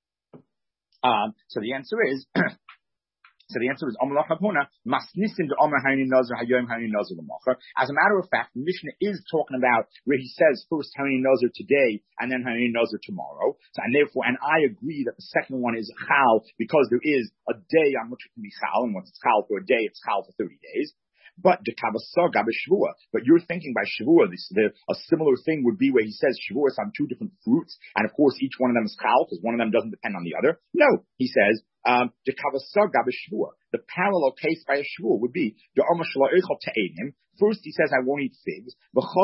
So the answer is, Amalach Havuna, Masnisin to Amar Harini Nazir Hayom Harini Nazir L'Macher. As a matter of fact, the Mishnah is talking about where he says first Harini Nazir today and then Harini Nazir tomorrow. So, and I agree that the second one is Chal because there is a day on which it can be Chal, and once it's Chal for a day, it's Chal for 30 days. But you're thinking by Shavuot, a similar thing would be where he says Shavuot is on two different fruits, and of course each one of them is Chal, because one of them doesn't depend on the other. No, he says, the parallel case by a Shavuot would be, first he says, I won't eat figs,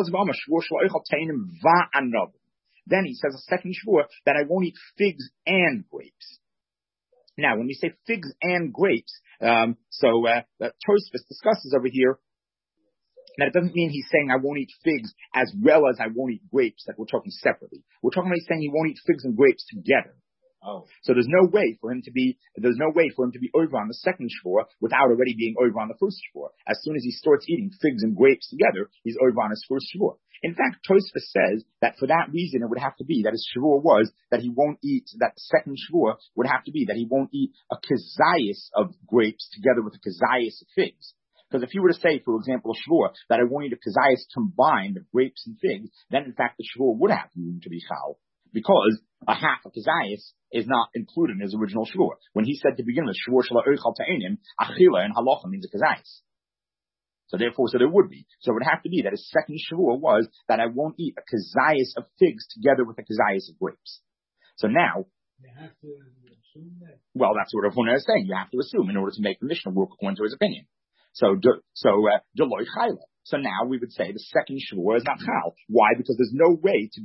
then he says a second Shavuot that I won't eat figs and grapes. Now, when we say figs and grapes, that Tosfos discusses over here, that it doesn't mean he's saying I won't eat figs as well as I won't eat grapes, that we're talking separately. We're talking about he's saying he won't eat figs and grapes together. Oh. So there's no way for him to be over on the second Shavuot without already being over on the first Shavuot. As soon as he starts eating figs and grapes together, he's over on his first Shavuot. In fact, Tosfos says that for that reason, it would have to be that his Shavuot was that he won't eat, that second Shavuot would have to be that he won't eat a kazayas of grapes together with a kazayas of figs. Because if you were to say, for example, a Shavuot, that I won't eat a kazayas combined of grapes and figs, then in fact the Shavuot would have to be chal. Because a half of kazayas is not included in his original Shavuot. When he said to begin with, Shavuot shala oichal ta'enim, achila and halacha means a kazayas. So therefore, there would be. So it would have to be that his second Shavuot was that I won't eat a kazayas of figs together with a kazayas of grapes. So now, you have to assume that. Well, that's what Rav Huna is saying. You have to assume in order to make the Mishnah work according to his opinion. So Deloy Chayla. So now we would say the second Shavuot is not chal. Why? Because there's no way to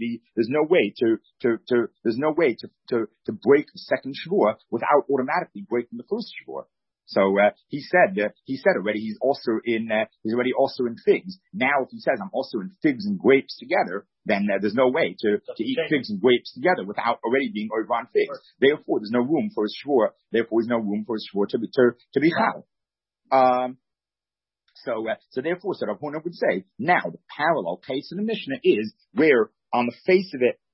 break the second Shavuot without automatically breaking the first Shavuot. So he said already he's already also in figs. Now if he says I'm also in figs and grapes together, then there's no way to eat figs and grapes together without already being over on figs. Therefore, there's no room for his Shavuot. Therefore, there's no room for his Shavuot to be chal. So therefore, Rav Huna would say, now the parallel case in the Mishnah is where on the face of it,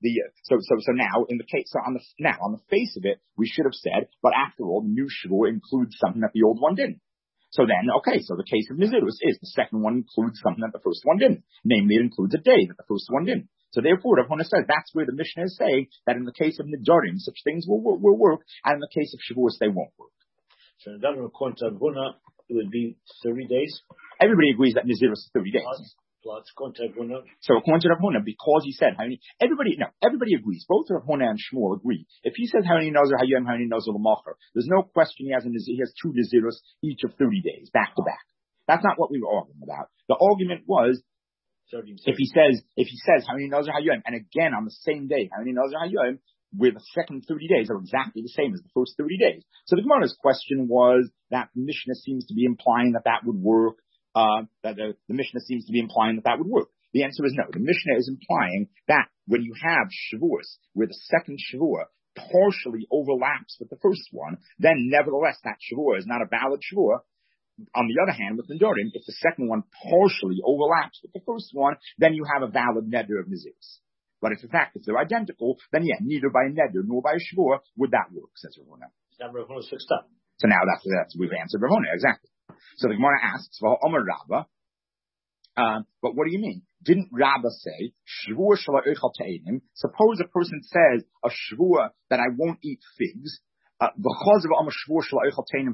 on the face of it, we should have said, but after all, the new Shavuot includes something that the old one didn't. So then, so the case of Nazirus is the second one includes something that the first one didn't. Namely, it includes a day that the first one didn't. So therefore, Rav Huna says that's where the Mishnah is saying that in the case of Nidarim, such things will work, and in the case of Shavuos, they won't work. So Nidarim, according to Rav Huna, it would be 30 days. Everybody agrees that Nazirus is 30 days. Plus, according to Rav Huna. So according to Rav Huna, because he said, everybody agrees. Both Rav Huna and Shmuel agree. If he says, Hani Nazir Hayom, Hani Nazir L'Macher, there's no question he has two Nazirus, each of 30 days, back to back. That's not what we were arguing about. The argument was, if he says, Hani Nazir Hayom, and again on the same day, Hani Nazir Hayom, where the second 30 days are exactly the same as the first 30 days. So the Gemara's question was that the Mishnah seems to be implying that would work, that the Mishnah seems to be implying that would work. The answer is no. The Mishnah is implying that when you have Shavuos, where the second Shavuot partially overlaps with the first one, then nevertheless that Shavuot is not a valid Shavuot. On the other hand, with Nidarim, if the second one partially overlaps with the first one, then you have a valid neder of Nazirus. But if in fact, if they're identical, then neither by a neder nor by a Shavuot would that work, says Rav Huna. That Rav Huna fixed up. So now we've answered Rav Huna, exactly. So the Gemara asks, Omer Rabba, but what do you mean? Didn't Rabba say, Shvuah shelo eichel te'enim? Suppose a person says a Shvuah that I won't eat figs, because of Shvuah shelo eichel te'enim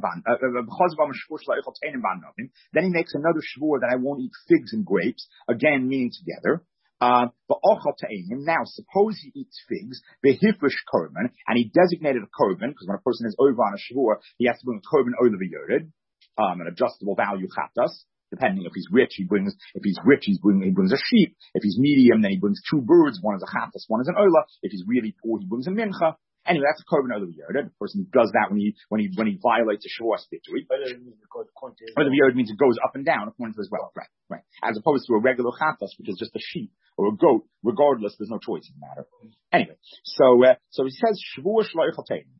van novim, then he makes another Shvuah that I won't eat figs and grapes, again meaning together. Now suppose he eats figs, behifrish korban, and he designated a korban, because when a person is over on a Shvuah, he has to bring a korban oil v'yored, an adjustable value chatas. Depending if he's rich, he brings a sheep. If he's medium, then he brings two birds. One is a chatas, one is an oila. If he's really poor, he brings a mincha. Anyway, that's a korban oil v'yored. The person does that when he violates a Shavuot statute. Oil v'yored means it goes up and down according to his wealth, right. As opposed to a regular chatas, which is just a sheep or a goat. Regardless, there's no choice in the matter. Anyway, so he says Shavuot shelo eichel te'enim.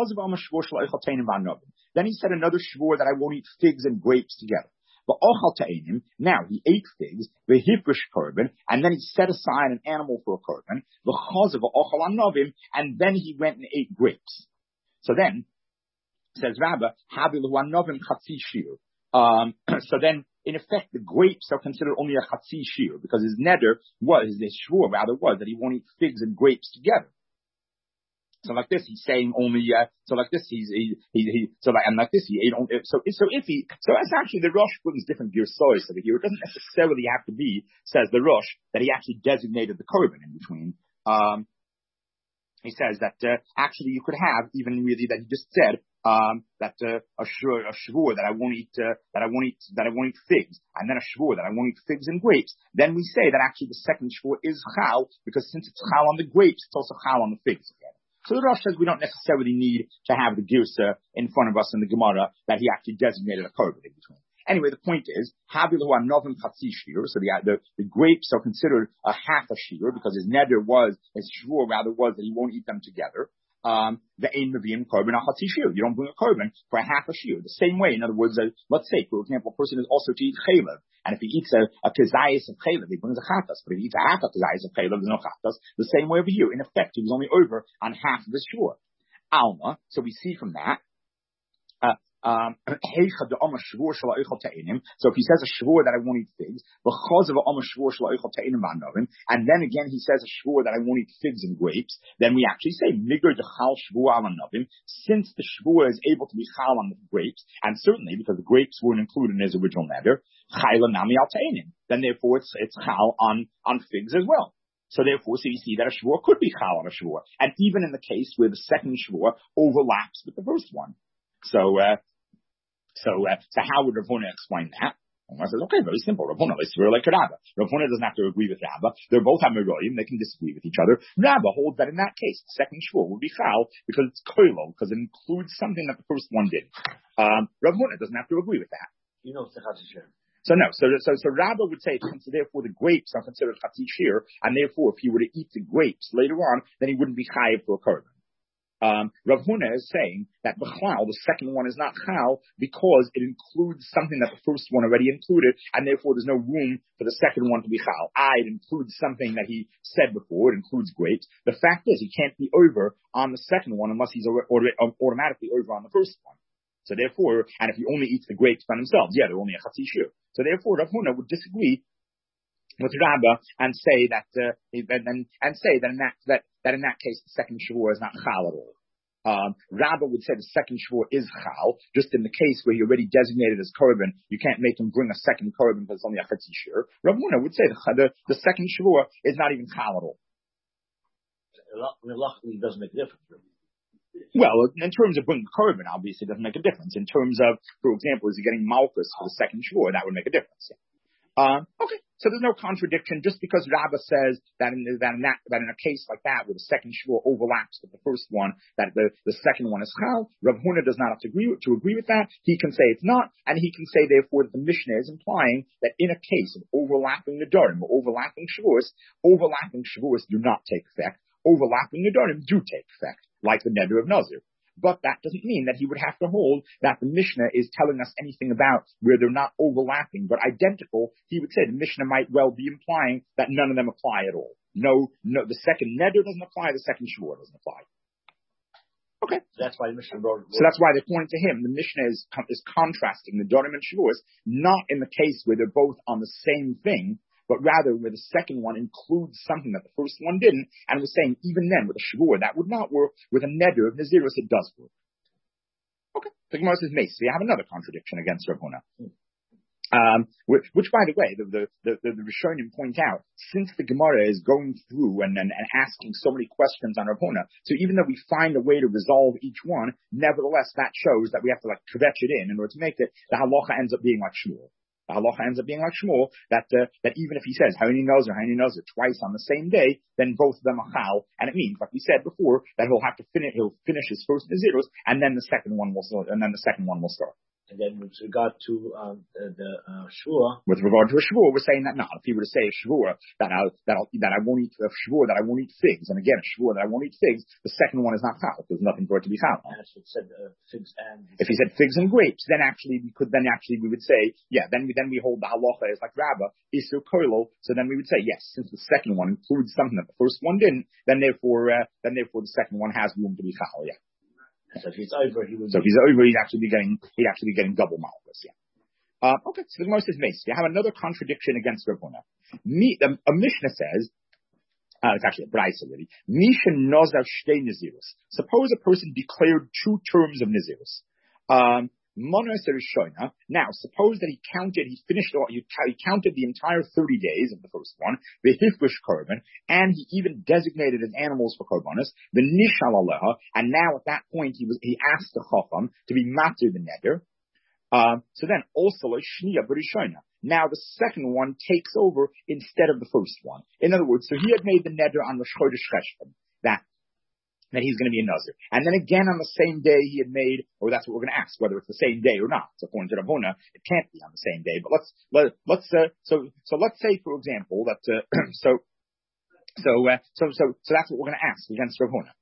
Then he said another Shavuot that I won't eat figs and grapes together. But now he ate figs, the hifrish korban, and then he set aside an animal for a korban, and then he went and ate grapes. So then, says Rabba, so then, in effect, the grapes are considered only a chatzi shir, because his shvuah was that he won't eat figs and grapes together. So like this, he's saying only. So like this, he ate only. So that's actually the Rosh brings different girsois over here. It doesn't necessarily have to be, says the Rosh, that he actually designated the korban in between. He says that actually you could have even really that he just said that a shvuah that I won't eat figs, and then a shvuah that I won't eat figs and grapes. Then we say that actually the second shvuah is chal, because since it's chal on the grapes, it's also chal on the figs again. So the Rosh says we don't necessarily need to have the girsa in front of us in the Gemara that he actually designated a korban in between. Anyway, the point is, Habilu Novim Chatzi Shir, so the grapes are considered a half a shir, because his shvuah was that he won't eat them together. The Ein Mevim Korban Chatzi Shir. You don't bring a korban for a half a shir. The same way, in other words, let's say, for example, a person is also to eat chaylev, and if he eats a kezayis of chaylev, he brings a chatas. But if he eats a half a kezayis of chaylev, there's no chatas. The same way over here. In effect, he was only over on half of his shvuah. Alma. So we see from that. So if he says a shvuah that I won't eat figs, and then again he says a shvuah that I won't eat figs and grapes, then we actually say since the shvuah is able to be chal on the grapes, and certainly because the grapes weren't included in his original neder, then therefore it's chal on figs as well. So therefore, you see that a shvuah could be chal on a shvuah, and even in the case where the second shvuah overlaps with the first one. So how would Rav Huna explain that? And I says, okay, very simple. Rav Huna is like Rabba. Rav Huna doesn't have to agree with Rabba. They both have meroyim. They can disagree with each other. Rabba holds that in that case, the second shvuah would be chal because it's koilo, because it includes something that the first one did. Rav Huna doesn't have to agree with that. You know, it's a chatzi shir. So no. So Rabba would say, therefore the grapes are considered chatzi shir, and therefore if he were to eat the grapes later on, then he wouldn't be chayiv for a korban. Rav Huna is saying that b'chlal, the second one is not chal because it includes something that the first one already included, and therefore there's no room for the second one to be chal. It includes something that he said before. It includes grapes. The fact is, he can't be over on the second one unless he's automatically over on the first one. So therefore, and if he only eats the grapes by themselves, they're only a chatzi shir. So therefore, Rav Huna would disagree with Rabbah and say that in that case the second Shavuot is not chal at all. Rabbah would say the second Shavuot is chal, just in the case where he already designated as korban, you can't make him bring a second korban because it's only a chetzi shir. Rav Huna would say the second Shavuot is not even chal at all. Luckily, it doesn't make a difference. Well, in terms of bringing korban, obviously it doesn't make a difference. In terms of, for example, is he getting malchus for the second Shavuot, that would make a difference. Okay, so there's no contradiction just because Rabbah says that in a case like that where the second Shavuot overlaps with the first one, that the second one is chal. Rav Huna does not have to agree with that. He can say it's not, and he can say therefore that the Mishnah is implying that in a case of overlapping Nedarim or overlapping Shavuos do not take effect. Overlapping Nedarim do take effect, like the Neder of Nazir. But that doesn't mean that he would have to hold that the Mishnah is telling us anything about where they're not overlapping, but identical. He would say the Mishnah might well be implying that none of them apply at all. No, the second Neder doesn't apply, the second Shavuot doesn't apply. Okay. That's why the Mishnah wrote it. So that's why they're pointing to him. The Mishnah is contrasting the Nedarim and Shavuos, not in the case where they're both on the same thing, but rather where the second one includes something that the first one didn't, and was saying even then with a Shavuot that would not work, with a Neder of Nazirus it does work. Okay, the Gemara says Mace. So you have another contradiction against Rav Huna. Which by the way, the Rishonim point out, since the Gemara is going through and asking so many questions on Rav Huna, so even though we find a way to resolve each one, nevertheless that shows that we have to like kvetch it in order to make it, the halacha ends up being like Shmuel. The halacha ends up being like Shmuel, that even if he says Hayni Nozer twice on the same day, then both of them are chal, and it means, like we said before, that he'll finish his first Nazirus, and then the second one will start. And then with regard to the Shvuah, with regard to a Shvuah, we're saying that now, if he were to say a Shvuah that I won't eat a Shvuah that I won't eat figs, and again a Shvuah that I won't eat figs, the second one is not chal. There's nothing for it to be chal. And if it said figs and if he said figs and grapes, then we would say then we hold the halacha as like Rabbah Isur Koilo. So then we would say yes, since the second one includes something that the first one didn't, then therefore the second one has room to be chal. Yeah. So if he's over, he'd actually be getting double malchus. Yeah. Okay. So the Gemara says Mace. You have another contradiction against Rav Huna. A Mishnah says, it's actually a Braisa really. Misha Nozar Shtei Nazirus. Suppose a person declared 2 terms of Nazirus. Now, suppose that he counted the entire 30 days of the first one, the hifbush korban, and he even designated as animals for korbanos, the nishal aleha, and now at that point he asked the chacham to be matir the neder. So then also shniya b'rishoina. Now the second one takes over instead of the first one. In other words, so he had made the neder on Rosh Chodesh Cheshvan, that he's going to be a Nazir. And then again on the same day he had made, or that's what we're going to ask, whether it's the same day or not. So according to Rav Huna, it can't be on the same day. But let's say, for example, that so that's what we're going to ask against Rav Huna.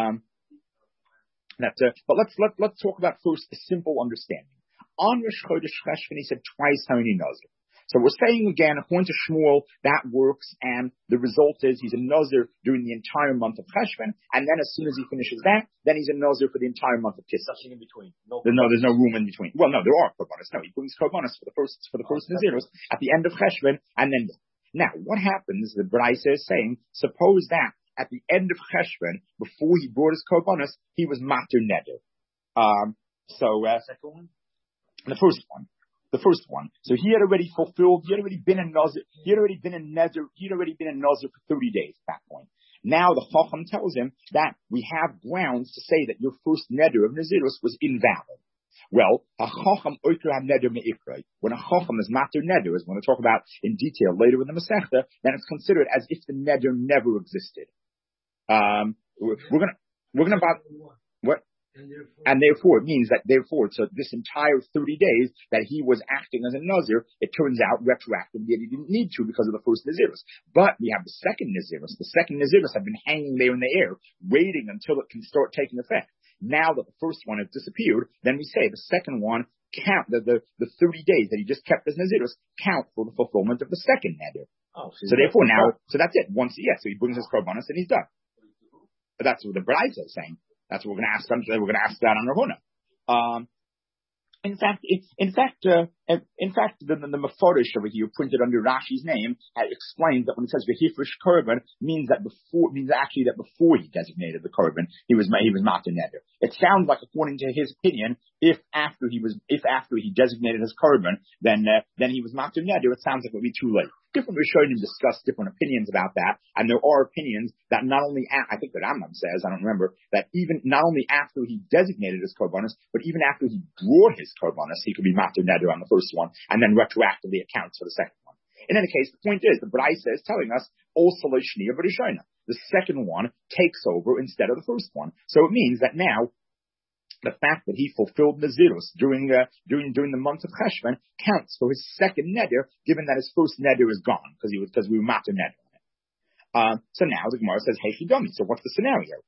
But let's talk about first a simple understanding. On Rosh Chodesh Cheshvan, he said twice Hayni Nazir. So we're saying again, according to Shmuel, that works, and the result is he's a Nazir during the entire month of Cheshvan, and then as soon as he finishes that, then he's a Nazir for the entire month of Kislev. Nothing in between. There's no room in between. Well, no, there are korbanos. No, he brings korbanos for the first Nazirus at the end of Cheshvan, and then now what happens? The Braisa is saying, suppose that at the end of Cheshvan, before he brought his korbanos, he was matir neder. Second one? The first one. So he had already fulfilled, he had already been a Nazir for 30 days at that point. Now the Chacham tells him that we have grounds to say that your first neder of Nazirus was invalid. Well, a Chacham oikra neder me'ikra. When a Chacham is matir neder, as we're going to talk about in detail later in the Masechta, then it's considered as if the neder never existed. We're gonna about what? And therefore, it means that so this entire 30 days that he was acting as a Nazir, it turns out retroactively that he didn't need to because of the first Nazirus. But we have the second Nazirus. The second Nazirus have been hanging there in the air, waiting until it can start taking effect. Now that the first one has disappeared, then we say the second one count, the 30 days that he just kept as Nazirus count for the fulfillment of the second Neder. So therefore now, so that's it. So he brings his korbanos and he's done. But that's what the Braisa is saying. That's what we're going to ask them. We're going to ask that on Rav Huna. In fact, in fact, the Meforish over here, printed under Rashi's name, explains that when it says v'hifrish korban, means that before he designated the korban, he was matir neder. It sounds like, according to his opinion, if after he designated his korban, then he was matir neder. It sounds like it would be too late. Different Rishonim discuss different opinions about that, and there are opinions that not only, I think the Rambam says, I don't remember, that even not only after he designated his korbanos, but even after he brought his korbanos, he could be matir neder on the first one, and then retroactively accounts for the second one. In any case, the point is, the Braisa is telling us, also Shniya B'Rishona. The second one takes over instead of the first one. So it means that now, the fact that he fulfilled Nazirus during the month of Cheshvan counts for his second neder, given that his first neder is gone because we were matir neder on it. So now the Gemara says, "Hey, Shidami." So what's the scenario?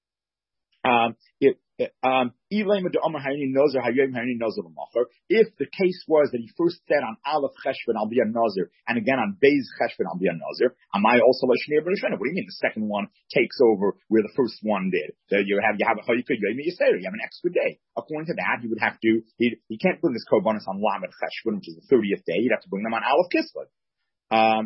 If the case was that he first said on Aleph Cheshvan I'll be a Nazir, and again on Beis Cheshvan I'll be a Nazir, am I also a Shnei B'Rishona? What do you mean the second one takes over where the first one did? So you have a Chayikud Yom Yisrael, you have an extra day. According to that, he would have to, he can't bring his Korbanos on Lamed Cheshvan, which is the 30th day. He'd have to bring them on Aleph Kislev. And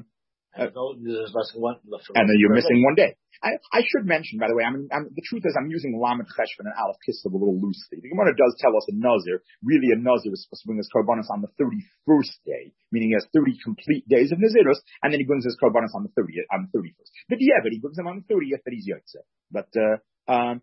then you're missing one day. I should mention, by the way, the truth is I'm using Lamed Cheshvan and Aleph Kislev a little loosely. The Gemara does tell us a Nazir is supposed to bring his Korbanos on the 31st day, meaning he has 30 complete days of Nazirus, and then he brings his Korbanos on the 31st. But he brings them on the 30th that he's Yotze. But, I'm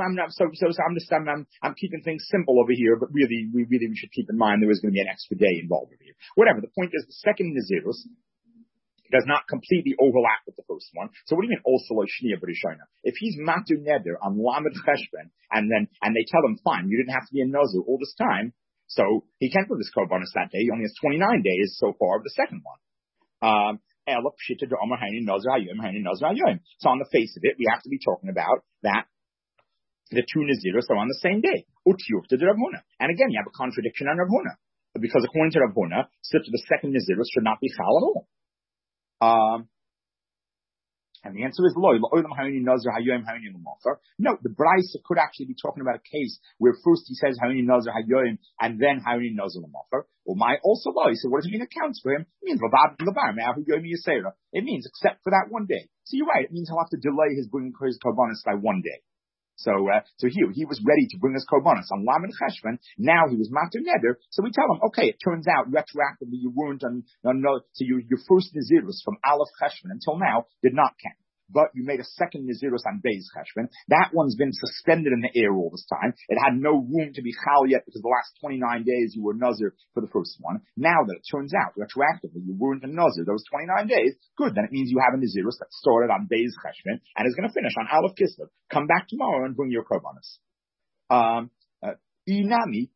keeping things simple over here, but really, we should keep in mind there is going to be an extra day involved over here. Whatever, the point is the second Nazirus does not completely overlap with the first one. So what do you mean also lo shniya b'rishona? If he's matir neder on Lamed Cheshvan, and they tell him, fine, you didn't have to be a Nazir all this time, so he can't put his korbanos that day. He only has 29 days so far of the second one. So on the face of it, we have to be talking about that the two Naziros are on the same day. And again, you have a contradiction on Rav Huna, because according to Rav Huna, the second Naziros should not be chal at all. And the answer is no. The Braisa could actually be talking about a case where first he says Hayoni Nazar Hayoim and then Hayoni Nazar L'Mocher. Or my also lo. So what does it mean? Accounts for him? It means it means except for that one day. So you're right. It means he'll have to delay his bringing his korbanos by one day. So here he was ready to bring his korbanos on Lamed Cheshvan. Now he was matir neder. So we tell him, okay, it turns out retroactively you weren't on no. So your first nazirus from Aleph Cheshvan until now did not count. But you made a second nazirus on Beis Cheshvan. That one's been suspended in the air all this time. It had no room to be chal yet because the last 29 days you were nazir for the first one. Now that it turns out retroactively you weren't a nazir those 29 days, good. Then it means you have a nazirus that started on Beis Cheshvan and is going to finish on Aleph Kislev. Come back tomorrow and bring your korbanos. Inami.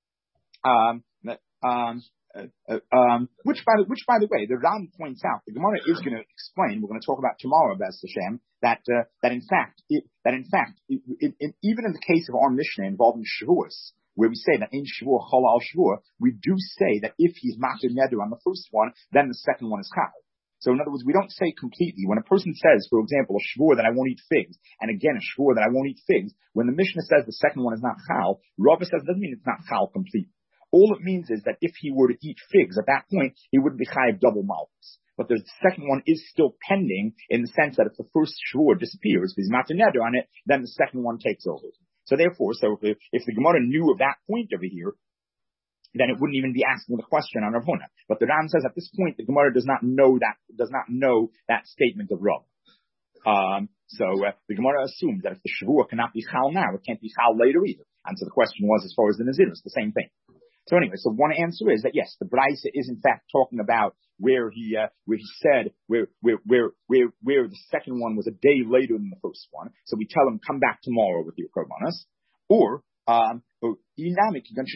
Which by the way, the Ram points out, the Gemara is going to explain, we're going to talk about tomorrow, Bez Hashem, that in fact, even in the case of our Mishnah involving Shavuos, where we say that in Shavuot, Chol al Shavuot, we do say that if he's matir neder on the first one, then the second one is chal. So in other words, we don't say completely. When a person says, for example, a shvur that I won't eat figs, and again a shvur that I won't eat figs, when the Mishnah says the second one is not chal, Rava says it doesn't mean it's not chal completely. All it means is that if he were to eat figs at that point, he wouldn't be chayav double malchus. But the second one is still pending in the sense that if the first shvur disappears, if he's matir neder on it, then the second one takes over. So therefore, if the Gemara knew of that point over here, then it wouldn't even be asking the question on Rav Huna. But the Ram says at this point the Gemara does not know that statement of Rav. So the Gemara assumes that if the shvur cannot be chal now, it can't be chal later either. And so the question was, as far as the nazirus, the same thing. So anyway, so one answer is that yes, the Braisa is in fact talking about where he said where the second one was a day later than the first one. So we tell him, come back tomorrow with your korbanos. Or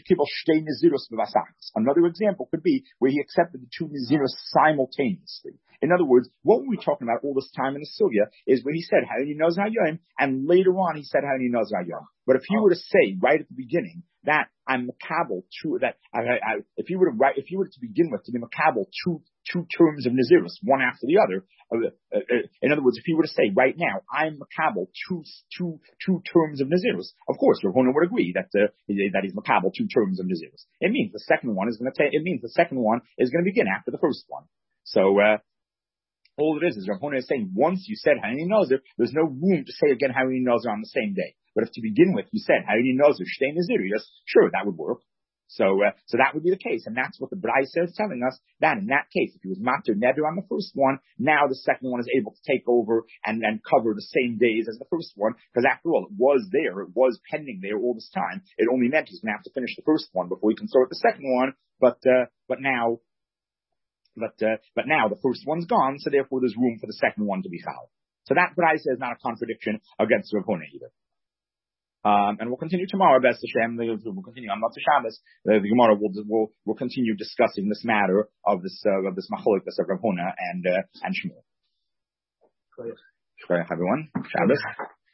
another example could be where he accepted the two nazirus simultaneously. In other words, what were we talking about all this time in the sugya is when he said Hayni Nazar Yom, and later on he said Hayni Nazar Yom. But if you were to say right at the beginning that I'm makabel if you were to begin with to be makabel two terms of Nazirus, one after the other. In other words, if you were to say right now I'm makabel two terms of Nazirus, of course Rav Huna would agree that he's makabel two terms of Nazirus. It means the second one is going to begin after the first one. So all it is Rav Huna is saying once you said Hayni Nazir, there's no room to say again Hayni Nazir on the same day. But if to begin with you said Hayni Nazir Shtei Naziriyos, sure, that would work. So that would be the case, and that's what the Braisa is telling us. That in that case, if he was matir neder on the first one, now the second one is able to take over and cover the same days as the first one, because after all, it was pending there all this time. It only meant he's going to have to finish the first one before he can start the second one. But now the first one's gone, so therefore there's room for the second one to be chal. So that Braisa is not a contradiction against Rav Huna either. And we'll continue tomorrow, B'ez Hashem. We'll continue on Motzei Shabbos. The Gemara will continue discussing this matter of this machlokes of Rav Huna and Shmuel. Everyone, Shabbos.